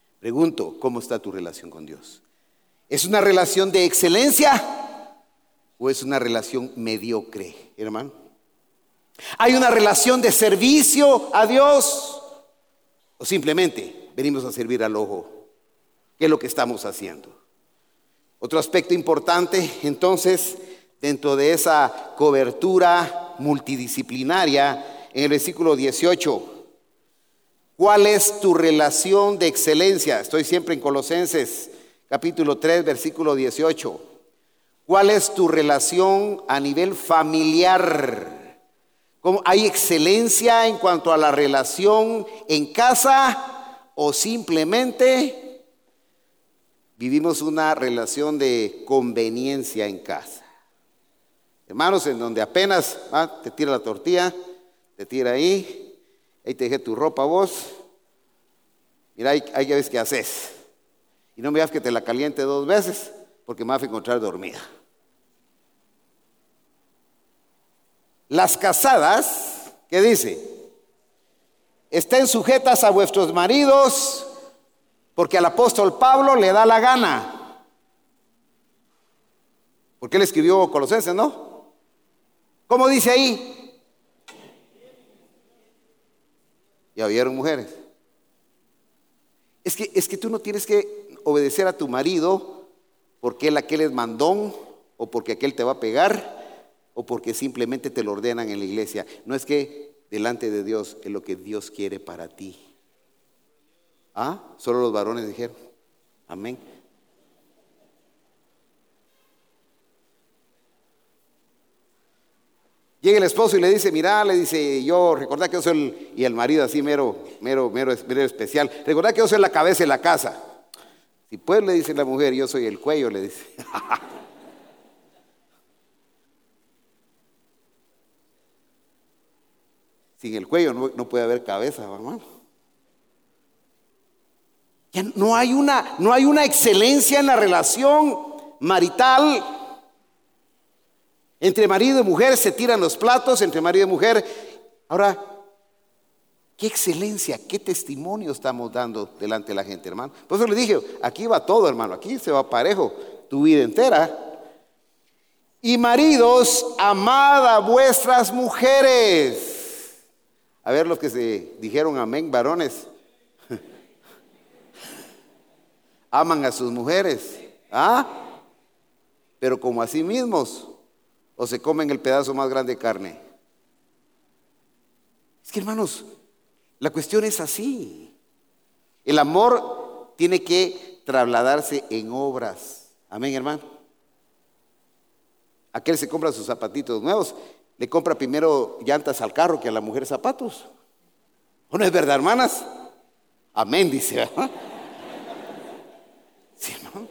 Pregunto, ¿cómo está tu relación con Dios? ¿Es una relación de excelencia o es una relación mediocre, hermano? ¿Hay una relación de servicio a Dios o simplemente venimos a servir al ojo? ¿Qué es lo que estamos haciendo? Otro aspecto importante, entonces, dentro de esa cobertura multidisciplinaria, en el versículo dieciocho, ¿cuál es tu relación de excelencia? Estoy siempre en Colosenses, capítulo tres, versículo dieciocho. ¿Cuál es tu relación a nivel familiar? ¿Cómo, ¿Hay excelencia en cuanto a la relación en casa o simplemente vivimos una relación de conveniencia en casa? Hermanos, en donde apenas ah, te tira la tortilla, te tira ahí, ahí te dejé tu ropa vos, mira, ahí, ahí ya ves qué haces. Y no me digas que te la caliente dos veces porque me vas a encontrar dormida. Las casadas, ¿qué dice? Estén sujetas a vuestros maridos porque al apóstol Pablo le da la gana. Porque él escribió Colosenses, ¿no? ¿Cómo dice ahí? ¿Ya vieron, mujeres? Es que, es que tú no tienes que obedecer a tu marido porque él aquel es mandón o porque aquel te va a pegar o porque simplemente te lo ordenan en la iglesia. No, es que delante de Dios es lo que Dios quiere para ti. Ah, solo los varones dijeron amén. Llega el esposo y le dice, mira, le dice, yo, recordá que yo soy el, y el marido así mero, mero, mero, mero especial, recordá que yo soy la cabeza de la casa. Si pues, le dice la mujer, yo soy el cuello, le dice. Sin el cuello no, no puede haber cabeza, hermano. Ya no hay una, no hay una excelencia en la relación marital. Entre marido y mujer se tiran los platos, entre marido y mujer. Ahora, qué excelencia, qué testimonio estamos dando delante de la gente, hermano. Por eso le dije, aquí va todo, hermano, aquí se va parejo tu vida entera. Y maridos, amad a vuestras mujeres. A ver los que se dijeron amén, varones. Aman a sus mujeres, ¿ah? Pero como a sí mismos, o se comen el pedazo más grande de carne. Es que, hermanos, la cuestión es así. El amor tiene que trasladarse en obras. Amén, hermano. Aquel se compra sus zapatitos nuevos, le compra primero llantas al carro que a la mujer zapatos. ¿O no es verdad, hermanas? Amén, dice, ¿verdad? Sí, ¿no?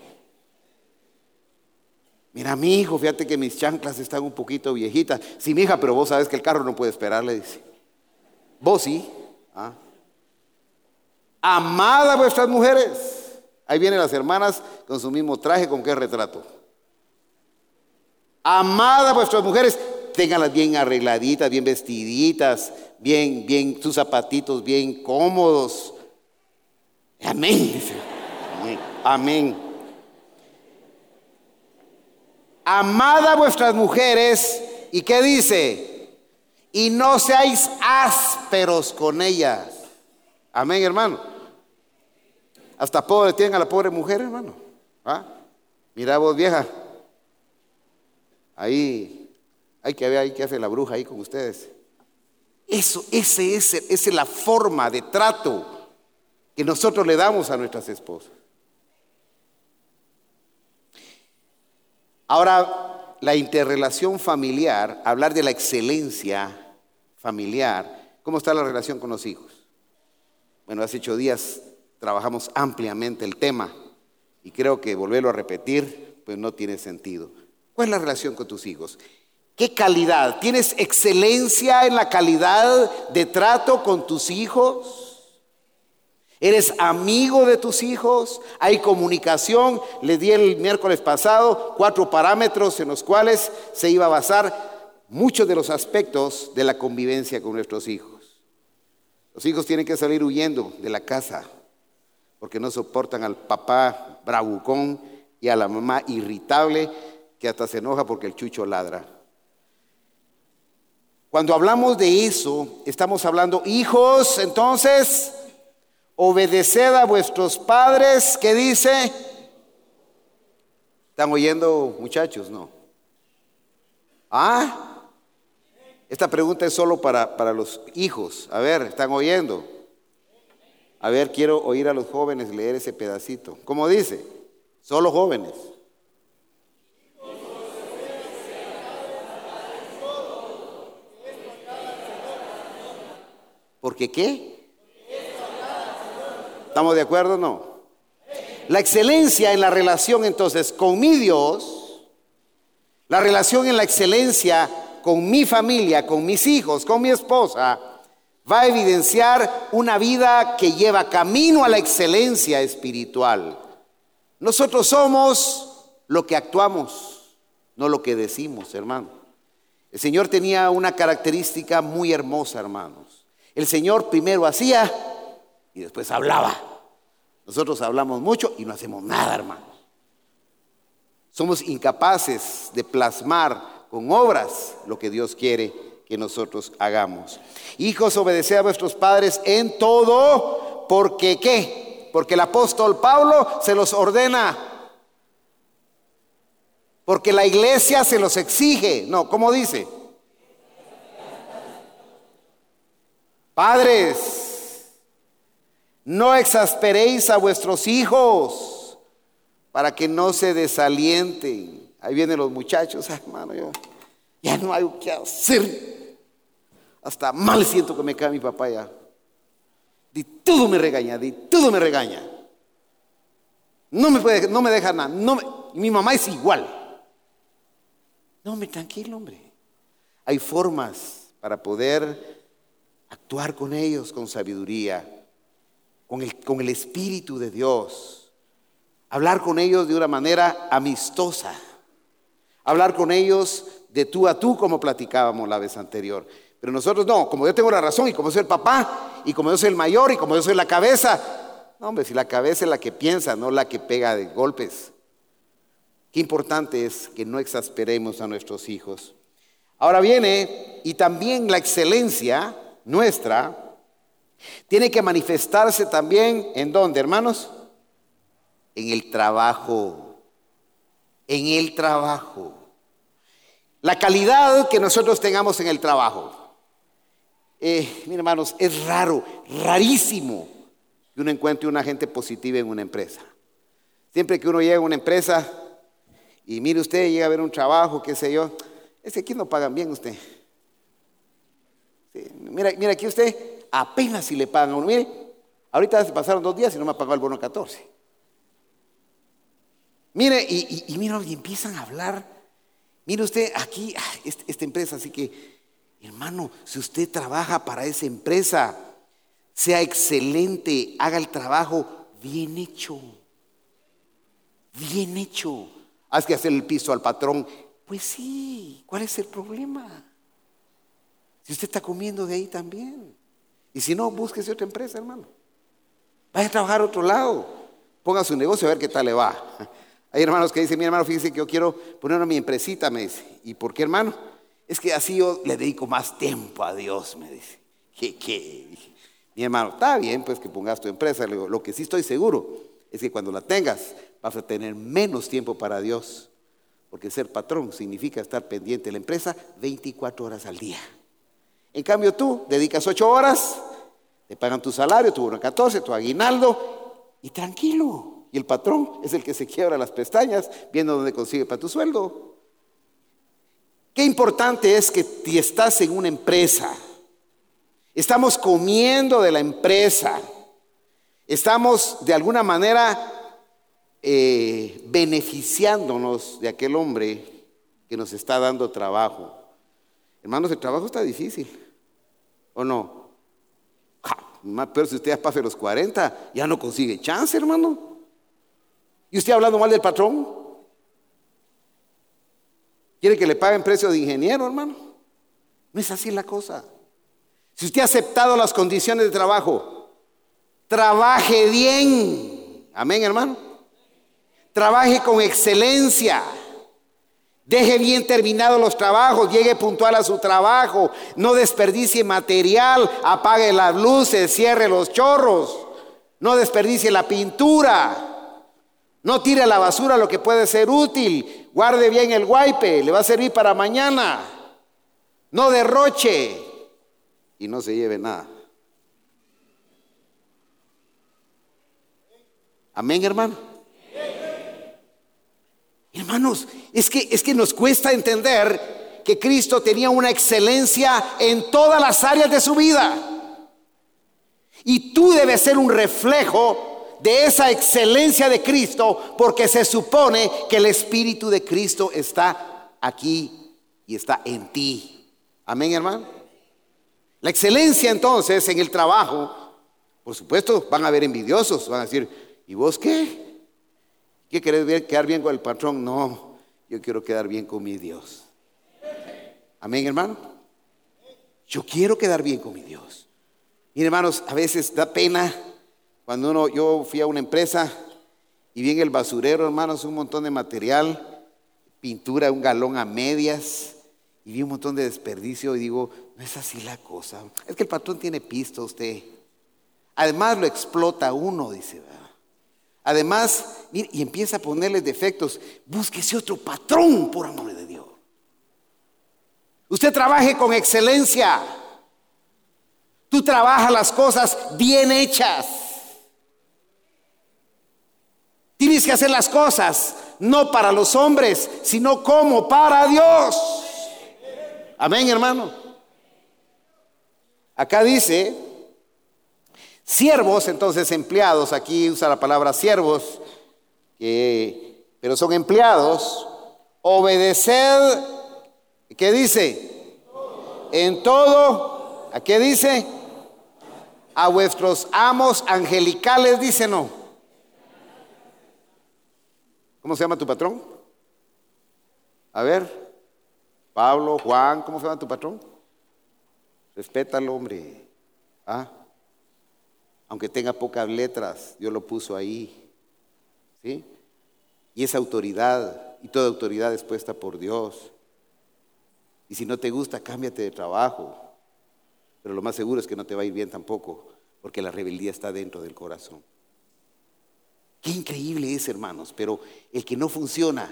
Mira, mi hijo, fíjate que mis chanclas están un poquito viejitas. Sí, mi hija, pero vos sabes que el carro no puede esperar, le dice. Vos sí. ¿Ah? Amad a vuestras mujeres. Ahí vienen las hermanas con su mismo traje, ¿con qué retrato? Amad a vuestras mujeres. Ténganlas bien arregladitas, bien vestiditas, bien, bien, sus zapatitos bien cómodos. Amén, dice. Amén. Amén. Amad a vuestras mujeres, ¿y qué dice? Y no seáis ásperos con ellas. Amén, hermano. Hasta pobre tienen a la pobre mujer, hermano. ¿Ah? Mira vos, vieja. Ahí, hay que ver ahí qué hace la bruja ahí con ustedes. Eso, ese, ese, esa es la forma de trato que nosotros le damos a nuestras esposas. Ahora, la interrelación familiar, hablar de la excelencia familiar, ¿cómo está la relación con los hijos? Bueno, hace ocho días trabajamos ampliamente el tema y creo que volverlo a repetir, pues no tiene sentido. ¿Cuál es la relación con tus hijos? ¿Qué calidad? ¿Tienes excelencia en la calidad de trato con tus hijos? ¿Eres amigo de tus hijos? ¿Hay comunicación? Les di el miércoles pasado cuatro parámetros en los cuales se iba a basar muchos de los aspectos de la convivencia con nuestros hijos. Los hijos tienen que salir huyendo de la casa porque no soportan al papá bravucón y a la mamá irritable que hasta se enoja porque el chucho ladra. Cuando hablamos de eso, estamos hablando, hijos, entonces, obedeced a vuestros padres. ¿Qué dice? ¿Están oyendo, muchachos? No. ¿Ah? Esta pregunta es solo para, para los hijos. A ver, ¿están oyendo? A ver, quiero oír a los jóvenes leer ese pedacito. ¿Cómo dice? Solo jóvenes. ¿Por qué qué? ¿Estamos de acuerdo o no? La excelencia en la relación entonces con mi Dios, la relación en la excelencia con mi familia, con mis hijos, con mi esposa, va a evidenciar una vida que lleva camino a la excelencia espiritual. Nosotros somos lo que actuamos, no lo que decimos, hermano. El Señor tenía una característica muy hermosa, hermanos. El Señor primero hacía y después hablaba. Nosotros hablamos mucho y no hacemos nada, hermanos. Somos incapaces de plasmar con obras lo que Dios quiere que nosotros hagamos. Hijos, obedeced a vuestros padres en todo, porque ¿qué? Porque el apóstol Pablo se los ordena. Porque la iglesia se los exige. No, ¿cómo dice? Padres, no exasperéis a vuestros hijos para que no se desalienten. Ahí vienen los muchachos, ah, hermano, yo ya no hay que hacer. Hasta mal siento que me cae mi papá ya. De todo me regaña, de todo me regaña. No me puede, no me deja nada. No me, mi mamá es igual. No, me tranquilo, hombre. Hay formas para poder actuar con ellos con sabiduría, con el, con el Espíritu de Dios. Hablar con ellos de una manera amistosa. Hablar con ellos de tú a tú, como platicábamos la vez anterior. Pero nosotros no, como yo tengo la razón y como yo soy el papá y como yo soy el mayor y como yo soy la cabeza. No, hombre, si la cabeza es la que piensa, no la que pega de golpes. Qué importante es que no exasperemos a nuestros hijos. Ahora viene, y también la excelencia nuestra tiene que manifestarse también, ¿en dónde, hermanos? En el trabajo. En el trabajo. La calidad que nosotros tengamos en el trabajo. Eh, miren, hermanos, es raro, rarísimo que uno encuentre una gente positiva en una empresa. Siempre que uno llega a una empresa y mire usted, llega a ver un trabajo, qué sé yo, es que aquí no pagan bien usted. Sí, mira, mira aquí usted, apenas si le pagan a uno. Mire, ahorita se pasaron dos días y no me ha pagado el bono catorce. Mire, y, y, y mira, y empiezan a hablar. Mire usted, aquí, esta, esta empresa, así que, hermano, si usted trabaja para esa empresa, sea excelente, haga el trabajo bien hecho. Bien hecho. Haz que hacer el piso al patrón. Pues sí, ¿cuál es el problema? Si usted está comiendo de ahí también. Y si no, búsquese otra empresa, hermano. Vaya a trabajar a otro lado. Ponga su negocio a ver qué tal le va. Hay hermanos que dicen, mi hermano, fíjese que yo quiero poner a mi empresita, me dice. ¿Y por qué, hermano? Es que así yo le dedico más tiempo a Dios, me dice. ¿Qué, qué? Mi hermano, está bien, pues que pongas tu empresa. Le digo, lo que sí estoy seguro es que cuando la tengas, vas a tener menos tiempo para Dios. Porque ser patrón significa estar pendiente de la empresa veinticuatro horas al día. En cambio tú dedicas ocho horas, te pagan tu salario, tu bono catorce, tu aguinaldo, y tranquilo. Y el patrón es el que se quiebra las pestañas viendo dónde consigue para tu sueldo. Qué importante es que si estás en una empresa, estamos comiendo de la empresa, estamos de alguna manera eh, beneficiándonos de aquel hombre que nos está dando trabajo. Hermanos, el trabajo está difícil, ¿o no? Ja, pero si usted ya pasa los cuarenta, ya no consigue chance, hermano. ¿Y usted hablando mal del patrón? ¿Quiere que le paguen precio de ingeniero, hermano? No es así la cosa. Si usted ha aceptado las condiciones de trabajo, trabaje bien. Amén, hermano. Trabaje con excelencia. Deje bien terminados los trabajos, llegue puntual a su trabajo, no desperdicie material, apague las luces, cierre los chorros, no desperdicie la pintura, no tire a la basura lo que puede ser útil, guarde bien el wipe, le va a servir para mañana, no derroche y no se lleve nada. Amén, hermano. Hermanos, es que, es que nos cuesta entender que Cristo tenía una excelencia en todas las áreas de su vida. Y tú debes ser un reflejo de esa excelencia de Cristo, porque se supone que el Espíritu de Cristo está aquí y está en ti. Amén, hermano. La excelencia entonces en el trabajo, por supuesto, van a haber envidiosos, van a decir, ¿y vos qué? ¿Qué querés quedar bien con el patrón? No, yo quiero quedar bien con mi Dios. Amén, hermano. Yo quiero quedar bien con mi Dios. Miren, hermanos, a veces da pena cuando uno, yo fui a una empresa y vi en el basurero, hermanos, un montón de material, pintura, un galón a medias, y vi un montón de desperdicio y digo, no es así la cosa. Es que el patrón tiene pisto usted. Además lo explota uno, dice, ¿verdad? Además, mire, y empieza a ponerle defectos. Búsquese otro patrón, por amor de Dios. Usted trabaje con excelencia. Tú trabajas las cosas bien hechas. Tienes que hacer las cosas no para los hombres, sino como para Dios. Amén, hermano. Acá dice siervos, entonces empleados, aquí usa la palabra siervos, que, pero son empleados. Obedeced, ¿qué dice? En todo, ¿a qué dice? A vuestros amos angelicales, dice, no. ¿Cómo se llama tu patrón? A ver, Pablo, Juan, ¿cómo se llama tu patrón? Respétalo, hombre. ¿Ah? Aunque tenga pocas letras, Dios lo puso ahí, ¿sí? Y esa autoridad, y toda autoridad es puesta por Dios. Y si no te gusta, cámbiate de trabajo. Pero lo más seguro es que no te va a ir bien tampoco, porque la rebeldía está dentro del corazón. Qué increíble es, hermanos, pero el que no funciona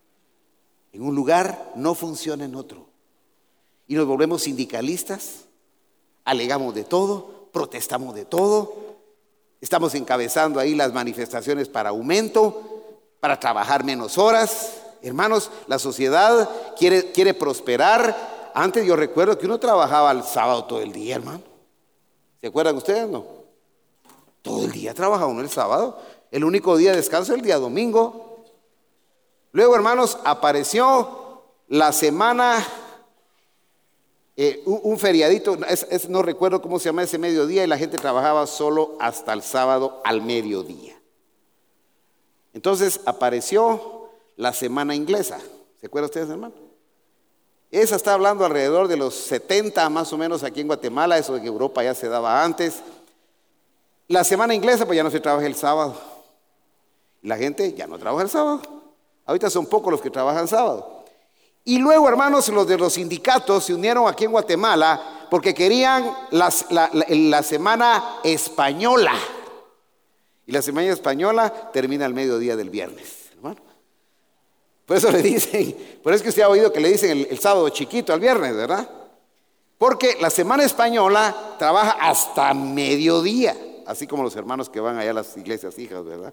en un lugar, no funciona en otro. Y nos volvemos sindicalistas, alegamos de todo, protestamos de todo, estamos encabezando ahí las manifestaciones para aumento, para trabajar menos horas. Hermanos, la sociedad quiere, quiere prosperar. Antes yo recuerdo que uno trabajaba el sábado todo el día, hermano. ¿Se acuerdan ustedes? No. Todo el día trabajaba uno el sábado. El único día de descanso es el día domingo. Luego, hermanos, apareció la semana... Eh, un, un feriadito, es, es, no recuerdo cómo se llama ese mediodía, y la gente trabajaba solo hasta el sábado al mediodía. Entonces apareció la semana inglesa. ¿Se acuerdan ustedes, hermano? Esa está hablando alrededor de los setenta más o menos aquí en Guatemala, eso de que Europa ya se daba antes. La semana inglesa pues ya no se trabaja el sábado. La gente ya no trabaja el sábado. Ahorita son pocos los que trabajan sábado. Y luego, hermanos, los de los sindicatos se unieron aquí en Guatemala porque querían las, la, la, la semana española. Y la semana española termina al mediodía del viernes, hermano. Por eso le dicen, por eso es que usted ha oído que le dicen el, el sábado chiquito al viernes, ¿verdad? Porque la semana española trabaja hasta mediodía, así como los hermanos que van allá a las iglesias hijas, ¿verdad?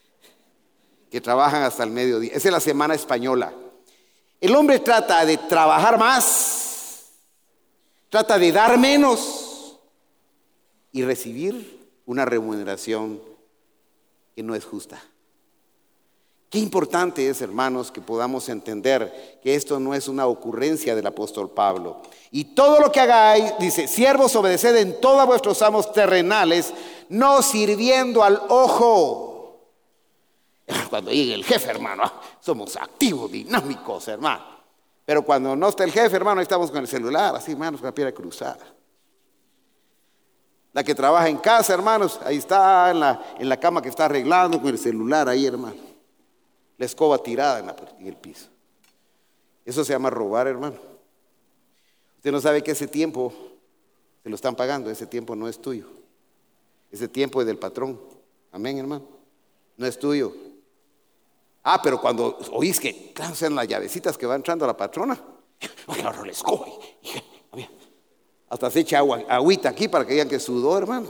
Que trabajan hasta el mediodía. Esa es la semana española. El hombre trata de trabajar más, trata de dar menos y recibir una remuneración que no es justa. Qué importante es, hermanos, que podamos entender que esto no es una ocurrencia del apóstol Pablo. Y todo lo que hagáis, dice, siervos, obedeced en todos vuestros amos terrenales, no sirviendo al ojo. Cuando llegue el jefe, hermano, somos activos, dinámicos, hermano. Pero cuando no está el jefe, hermano, ahí estamos con el celular, así, hermanos, con la pierna cruzada. La que trabaja en casa, hermanos, ahí está en la, en la cama que está arreglando con el celular ahí, hermano. La escoba tirada en, la, en el piso. Eso se llama robar, hermano. Usted no sabe que ese tiempo se lo están pagando, ese tiempo no es tuyo. Ese tiempo es del patrón. Amén, hermano. No es tuyo. Ah, pero cuando oís que, claro, sean las llavecitas que va entrando a la patrona, ahora les coge. Hasta se echa agua, agüita aquí para que digan que sudó, hermano.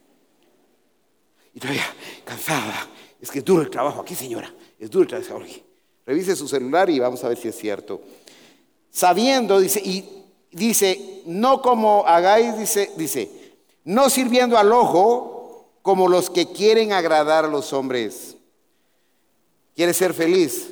Y todavía cansada. Es que es duro el trabajo aquí, señora. Es duro el trabajo aquí. Revise su celular y vamos a ver si es cierto. Sabiendo, dice, y dice, no como hagáis, dice, dice, no sirviendo al ojo como los que quieren agradar a los hombres. ¿Quieres ser feliz?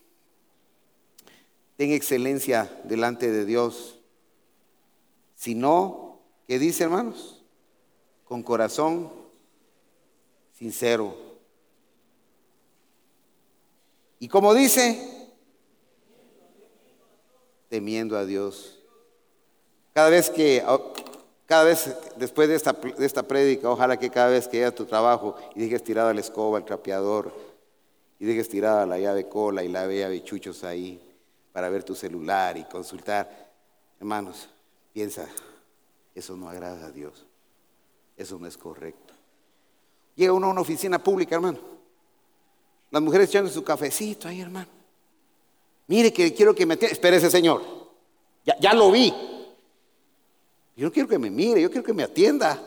Ten excelencia delante de Dios. Si no, ¿qué dice, hermanos? Con corazón sincero. ¿Y cómo dice? Temiendo a Dios. Cada vez que, cada vez después de esta, de esta prédica, ojalá que cada vez que llegue a tu trabajo y dejes tirada la escoba, el trapeador, y dejes tirada la llave cola y la llave chuchos ahí para ver tu celular y consultar. Hermanos, piensa, eso no agrada a Dios. Eso no es correcto. Llega uno a una oficina pública, hermano. Las mujeres echando su cafecito ahí, hermano. Mire que quiero que me atienda. Espérese, señor. Ya, ya lo vi. Yo no quiero que me mire, yo quiero que me atienda.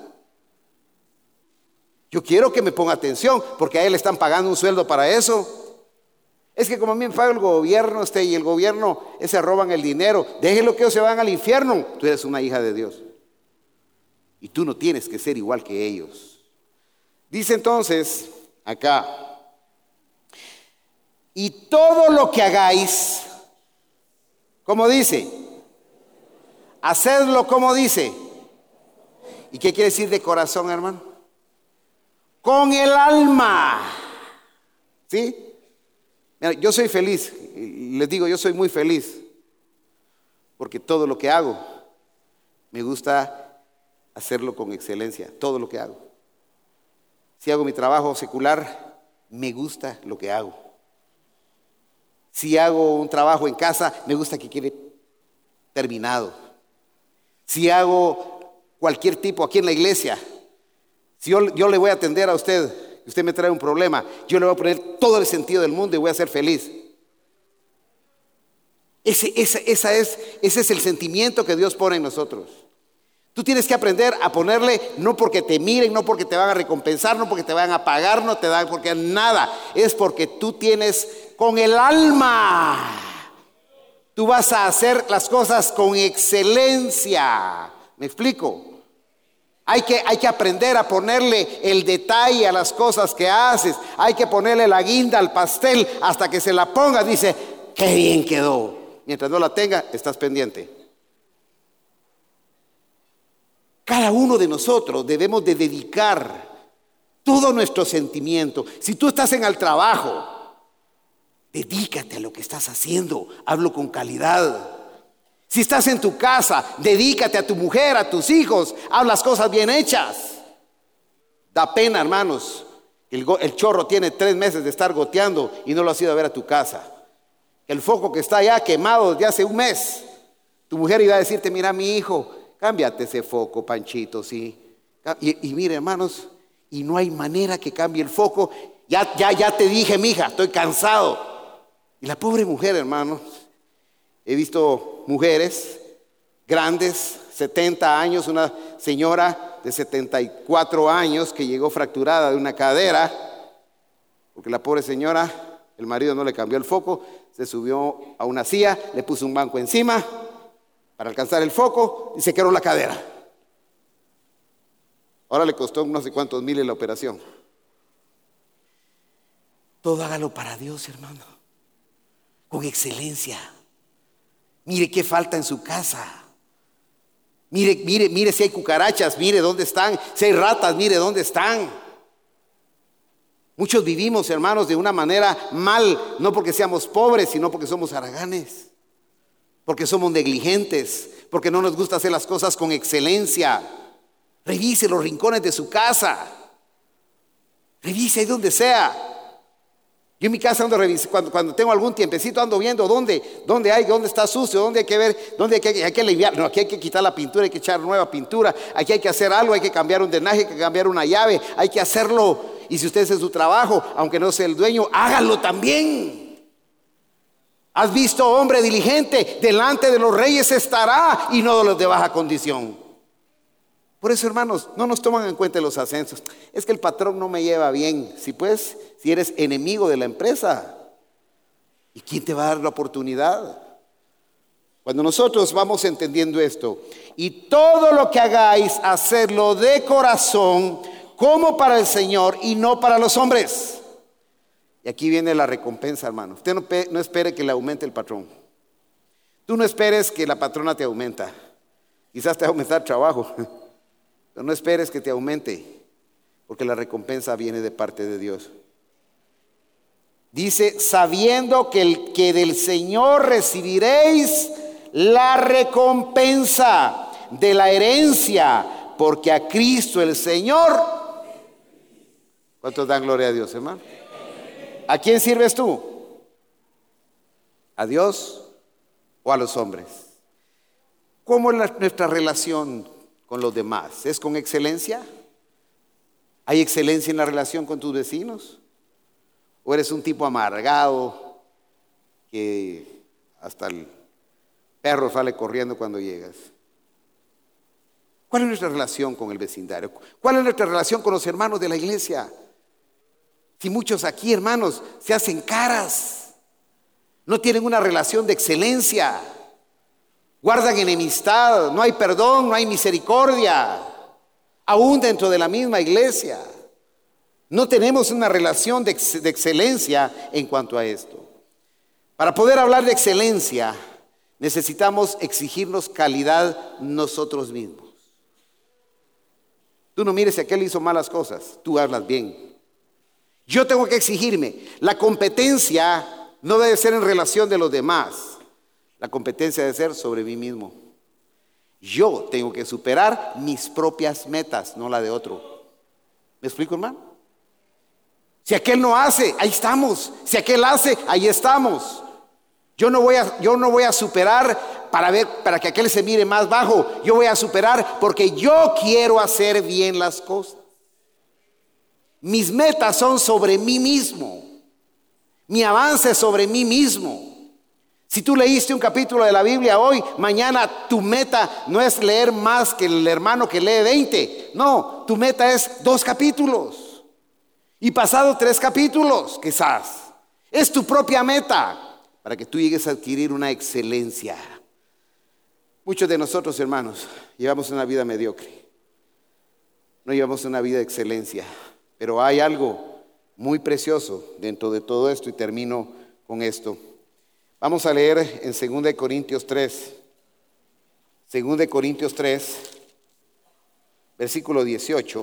Yo quiero que me ponga atención, porque a él le están pagando un sueldo para eso. Es que como a mí me paga el gobierno este, y el gobierno ese roban el dinero, déjenlo que ellos se van al infierno. Tú eres una hija de Dios. Y tú no tienes que ser igual que ellos. Dice entonces acá, y todo lo que hagáis, ¿cómo dice? Hacedlo como dice. ¿Y qué quiere decir de corazón, hermano? Con el alma. ¿Sí? Mira, yo soy feliz, les digo, yo soy muy feliz, porque todo lo que hago, me gusta hacerlo con excelencia, todo lo que hago. Si hago mi trabajo secular, me gusta lo que hago. Si hago un trabajo en casa, me gusta que quede terminado. Si hago cualquier tipo aquí en la iglesia, si yo, yo le voy a atender a usted, usted me trae un problema, yo le voy a poner todo el sentido del mundo y voy a ser feliz. Ese, ese, esa es, ese es el sentimiento que Dios pone en nosotros. Tú tienes que aprender a ponerle, no porque te miren, no porque te van a recompensar, no porque te van a pagar, no te dan porque nada. Es porque tú tienes con el alma. Tú vas a hacer las cosas con excelencia. ¿Me explico? Hay que, hay que aprender a ponerle el detalle a las cosas que haces. Hay que ponerle la guinda al pastel hasta que se la ponga. Dice, qué bien quedó. Mientras no la tenga, estás pendiente. Cada uno de nosotros debemos de dedicar todo nuestro sentimiento. Si tú estás en el trabajo, dedícate a lo que estás haciendo. Hablo con calidad. Si estás en tu casa, dedícate a tu mujer, a tus hijos. Haz las cosas bien hechas. Da pena, hermanos. El, el chorro tiene tres meses de estar goteando y no lo has ido a ver a tu casa. El foco que está allá quemado desde hace un mes. Tu mujer iba a decirte, mira mi hijo, cámbiate ese foco, Panchito, sí. Y, y mire, hermanos, y no hay manera que cambie el foco. Ya, ya, ya te dije, mija, estoy cansado. Y la pobre mujer, hermanos, he visto mujeres grandes, setenta años, una señora de setenta y cuatro años que llegó fracturada de una cadera, porque la pobre señora, el marido no le cambió el foco, se subió a una silla, le puso un banco encima para alcanzar el foco y se quebró la cadera. Ahora le costó no sé cuántos miles la operación. Todo hágalo para Dios, hermano, con excelencia. Mire qué falta en su casa. Mire, mire, mire si hay cucarachas, mire dónde están. Si hay ratas, mire dónde están. Muchos vivimos, hermanos, de una manera mal, no porque seamos pobres, sino porque somos haraganes, porque somos negligentes, porque no nos gusta hacer las cosas con excelencia. Revise los rincones de su casa. Revise ahí donde sea. Yo en mi casa ando revisando, cuando, cuando tengo algún tiempecito ando viendo dónde, dónde hay, dónde está sucio, dónde hay que ver, dónde hay que, hay que limpiar. No, aquí hay que quitar la pintura, hay que echar nueva pintura, aquí hay que hacer algo, hay que cambiar un drenaje, hay que cambiar una llave, hay que hacerlo. Y si usted hace su trabajo, aunque no sea el dueño, hágalo también. ¿Has visto hombre diligente? Delante de los reyes estará y no de los de baja condición. Por eso, hermanos, no nos toman en cuenta los ascensos. Es que el patrón no me lleva bien. Si pues, si eres enemigo de la empresa, ¿y quién te va a dar la oportunidad? Cuando nosotros vamos entendiendo esto, y todo lo que hagáis, hacerlo de corazón, como para el Señor y no para los hombres. Y aquí viene la recompensa, hermano. Usted no, no espere que le aumente el patrón. Tú no esperes que la patrona te aumenta. Quizás te va a aumentar el trabajo. Pero no esperes que te aumente, porque la recompensa viene de parte de Dios. Dice, sabiendo que, el, que del Señor recibiréis la recompensa de la herencia, porque a Cristo el Señor. ¿Cuántos dan gloria a Dios, hermano? ¿A quién sirves tú? ¿A Dios o a los hombres? ¿Cómo es la, nuestra relación con los demás? ¿Es con excelencia? ¿Hay excelencia en la relación con tus vecinos? ¿O eres un tipo amargado que hasta el perro sale corriendo cuando llegas? ¿Cuál es nuestra relación con el vecindario? ¿Cuál es nuestra relación con los hermanos de la iglesia? Si muchos aquí, hermanos, se hacen caras, no tienen una relación de excelencia, guardan enemistad, no hay perdón, no hay misericordia, aún dentro de la misma iglesia. No tenemos una relación de, ex- de excelencia en cuanto a esto. Para poder hablar de excelencia, necesitamos exigirnos calidad nosotros mismos. Tú no mires si aquel hizo malas cosas, tú hablas bien. Yo tengo que exigirme. La competencia no debe ser en relación de los demás. La competencia debe ser sobre mí mismo. Yo tengo que superar mis propias metas, no la de otro. ¿Me explico, hermano? Si aquel no hace, ahí estamos. Si aquel hace, ahí estamos. Yo no voy a, yo no voy a superar para ver, para que aquel se mire más bajo. Yo voy a superar porque yo quiero hacer bien las cosas. Mis metas son sobre mí mismo. Mi avance es sobre mí mismo. Si tú leíste un capítulo de la Biblia hoy, mañana tu meta no es leer más que el hermano que lee veinte. No, tu meta es dos capítulos. Y pasado tres capítulos, quizás. Es tu propia meta para que tú llegues a adquirir una excelencia. Muchos de nosotros, hermanos, llevamos una vida mediocre. No llevamos una vida de excelencia. Pero hay algo muy precioso dentro de todo esto y termino con esto. Vamos a leer en segunda de Corintios tres. segunda de Corintios tres, versículo dieciocho.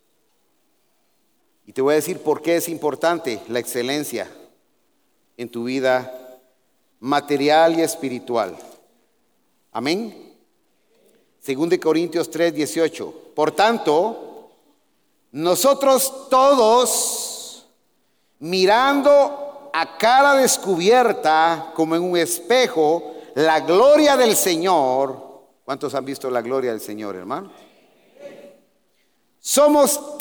Y te voy a decir por qué es importante la excelencia en tu vida material y espiritual. Amén. segunda de Corintios tres, dieciocho. Por tanto, nosotros todos, mirando a cara descubierta como en un espejo la gloria del Señor. ¿Cuántos han visto la gloria del Señor, hermano? Somos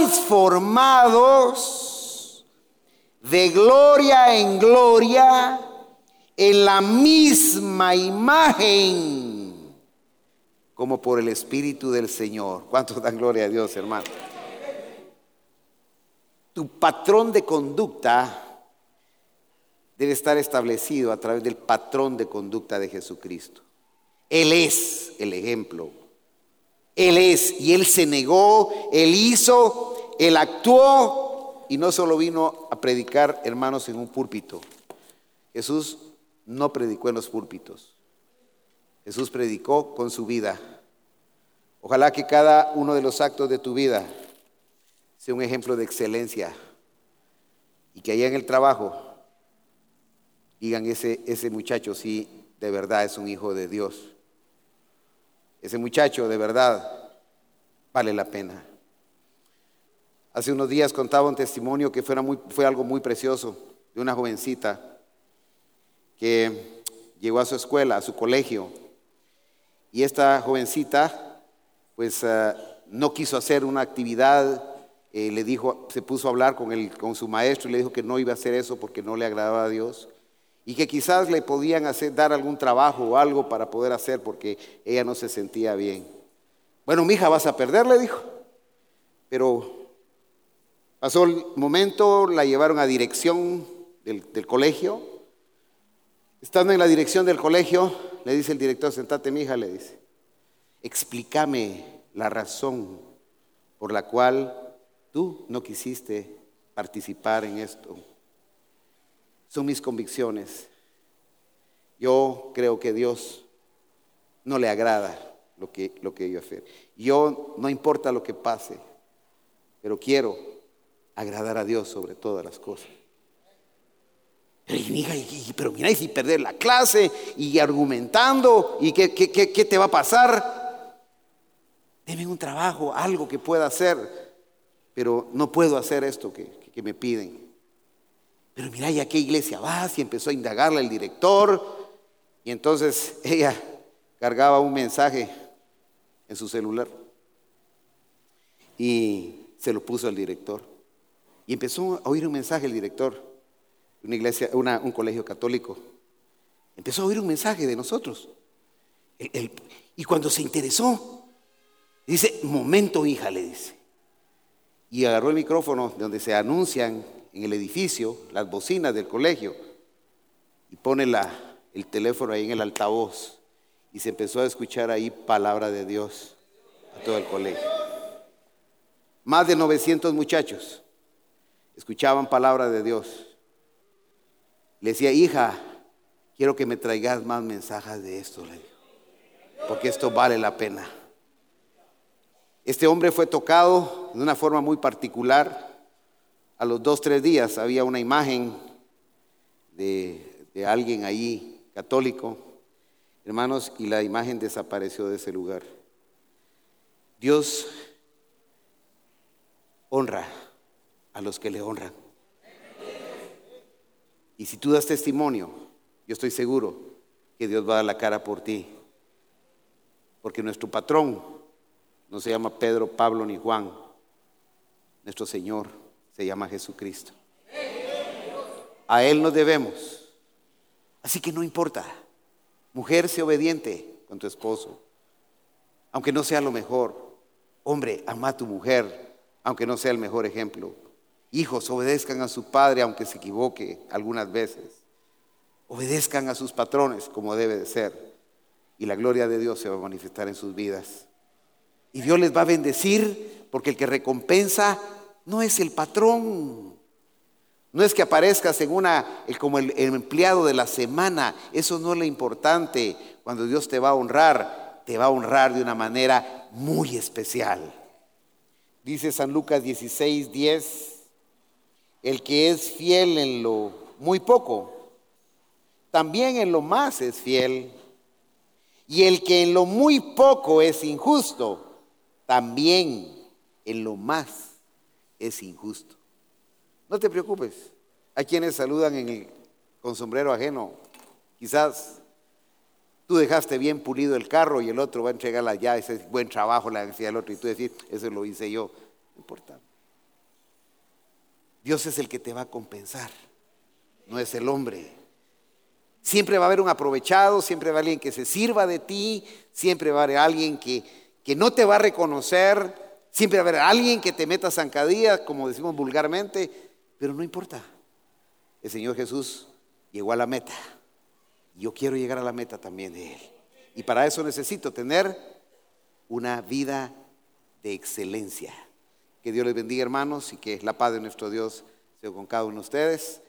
transformados de gloria en gloria en la misma imagen como por el Espíritu del Señor. ¿Cuántos dan gloria a Dios, hermano? Tu patrón de conducta debe estar establecido a través del patrón de conducta de Jesucristo. Él es el ejemplo. Él es, y Él se negó, Él hizo, Él actuó, y no solo vino a predicar, hermanos, en un púlpito. Jesús no predicó en los púlpitos. Jesús predicó con su vida. Ojalá que cada uno de los actos de tu vida sea un ejemplo de excelencia y que allá en el trabajo digan ese, ese muchacho sí de verdad es un hijo de Dios. Ese muchacho de verdad vale la pena. Hace unos días contaba un testimonio que fuera muy, fue algo muy precioso. de una jovencita que llegó a su escuela, a su colegio, y esta jovencita pues uh, no quiso hacer una actividad, eh, le dijo, se puso a hablar con, el, con su maestro y le dijo que no iba a hacer eso porque no le agradaba a Dios y que quizás le podían hacer, dar algún trabajo o algo para poder hacer porque ella no se sentía bien. Bueno, mija, vas a perder, le dijo. Pero pasó el momento, la llevaron a dirección del, del colegio. Estando en la dirección del colegio, le dice el director, sentate, mija, le dice, explícame la razón por la cual tú no quisiste participar en esto. Son mis convicciones. Yo creo que Dios no le agrada lo que, lo que yo hacer. Yo, no importa lo que pase, pero quiero agradar a Dios sobre todas las cosas. Pero, mira, pero mira, y si perder la clase y argumentando, ¿y qué, qué, qué, qué te va a pasar? Deme un trabajo, algo que pueda hacer, pero no puedo hacer esto que, que, que me piden. Pero mira, ¿y a qué iglesia vas? Y empezó a indagarle el director, y entonces ella cargaba un mensaje en su celular y se lo puso al director. Y empezó a oír un mensaje el director de una iglesia, una, un colegio católico. Empezó a oír un mensaje de nosotros. El, el, y cuando se interesó, dice, momento, hija, le dice. Y agarró el micrófono de donde se anuncian en el edificio las bocinas del colegio y pone la, el teléfono ahí en el altavoz y se empezó a escuchar ahí palabra de Dios a todo el colegio. Más de novecientos muchachos escuchaban palabra de Dios. Le decía, hija, quiero que me traigas más mensajes de esto, le dijo, porque esto vale la pena. Este hombre fue tocado de una forma muy particular. A los dos, tres días había una imagen de, de alguien ahí católico, hermanos, y la imagen desapareció de ese lugar. Dios honra a los que le honran. Y si tú das testimonio, yo estoy seguro que Dios va a dar la cara por ti. Porque nuestro patrón no se llama Pedro, Pablo ni Juan. Nuestro Señor se llama Jesucristo. A Él nos debemos. Así que no importa. Mujer, sé obediente con tu esposo, aunque no sea lo mejor. Hombre, ama a tu mujer, aunque no sea el mejor ejemplo. Hijos, obedezcan a su padre, aunque se equivoque algunas veces. Obedezcan a sus patrones como debe de ser. Y la gloria de Dios se va a manifestar en sus vidas. Y Dios les va a bendecir, porque el que recompensa no es el patrón. No es que aparezcas en una, como el, el empleado de la semana. Eso no es lo importante. Cuando Dios te va a honrar, te va a honrar de una manera muy especial. Dice San Lucas dieciséis, diez, el que es fiel en lo muy poco, también en lo más es fiel. Y el que en lo muy poco es injusto, también en lo más es injusto. No te preocupes. Hay quienes saludan en el, con sombrero ajeno. Quizás tú dejaste bien pulido el carro y el otro va a entregar las llaves. Ese buen trabajo le decía al otro y tú decís, eso lo hice yo. No importa. Dios es el que te va a compensar, no es el hombre. Siempre va a haber un aprovechado, siempre va a haber alguien que se sirva de ti, siempre va a haber alguien que, que no te va a reconocer, siempre va a haber alguien que te meta zancadillas, como decimos vulgarmente, pero no importa. El Señor Jesús llegó a la meta. Yo quiero llegar a la meta también de Él. Y para eso necesito tener una vida de excelencia. Que Dios les bendiga, hermanos, y que la paz de nuestro Dios sea con cada uno de ustedes.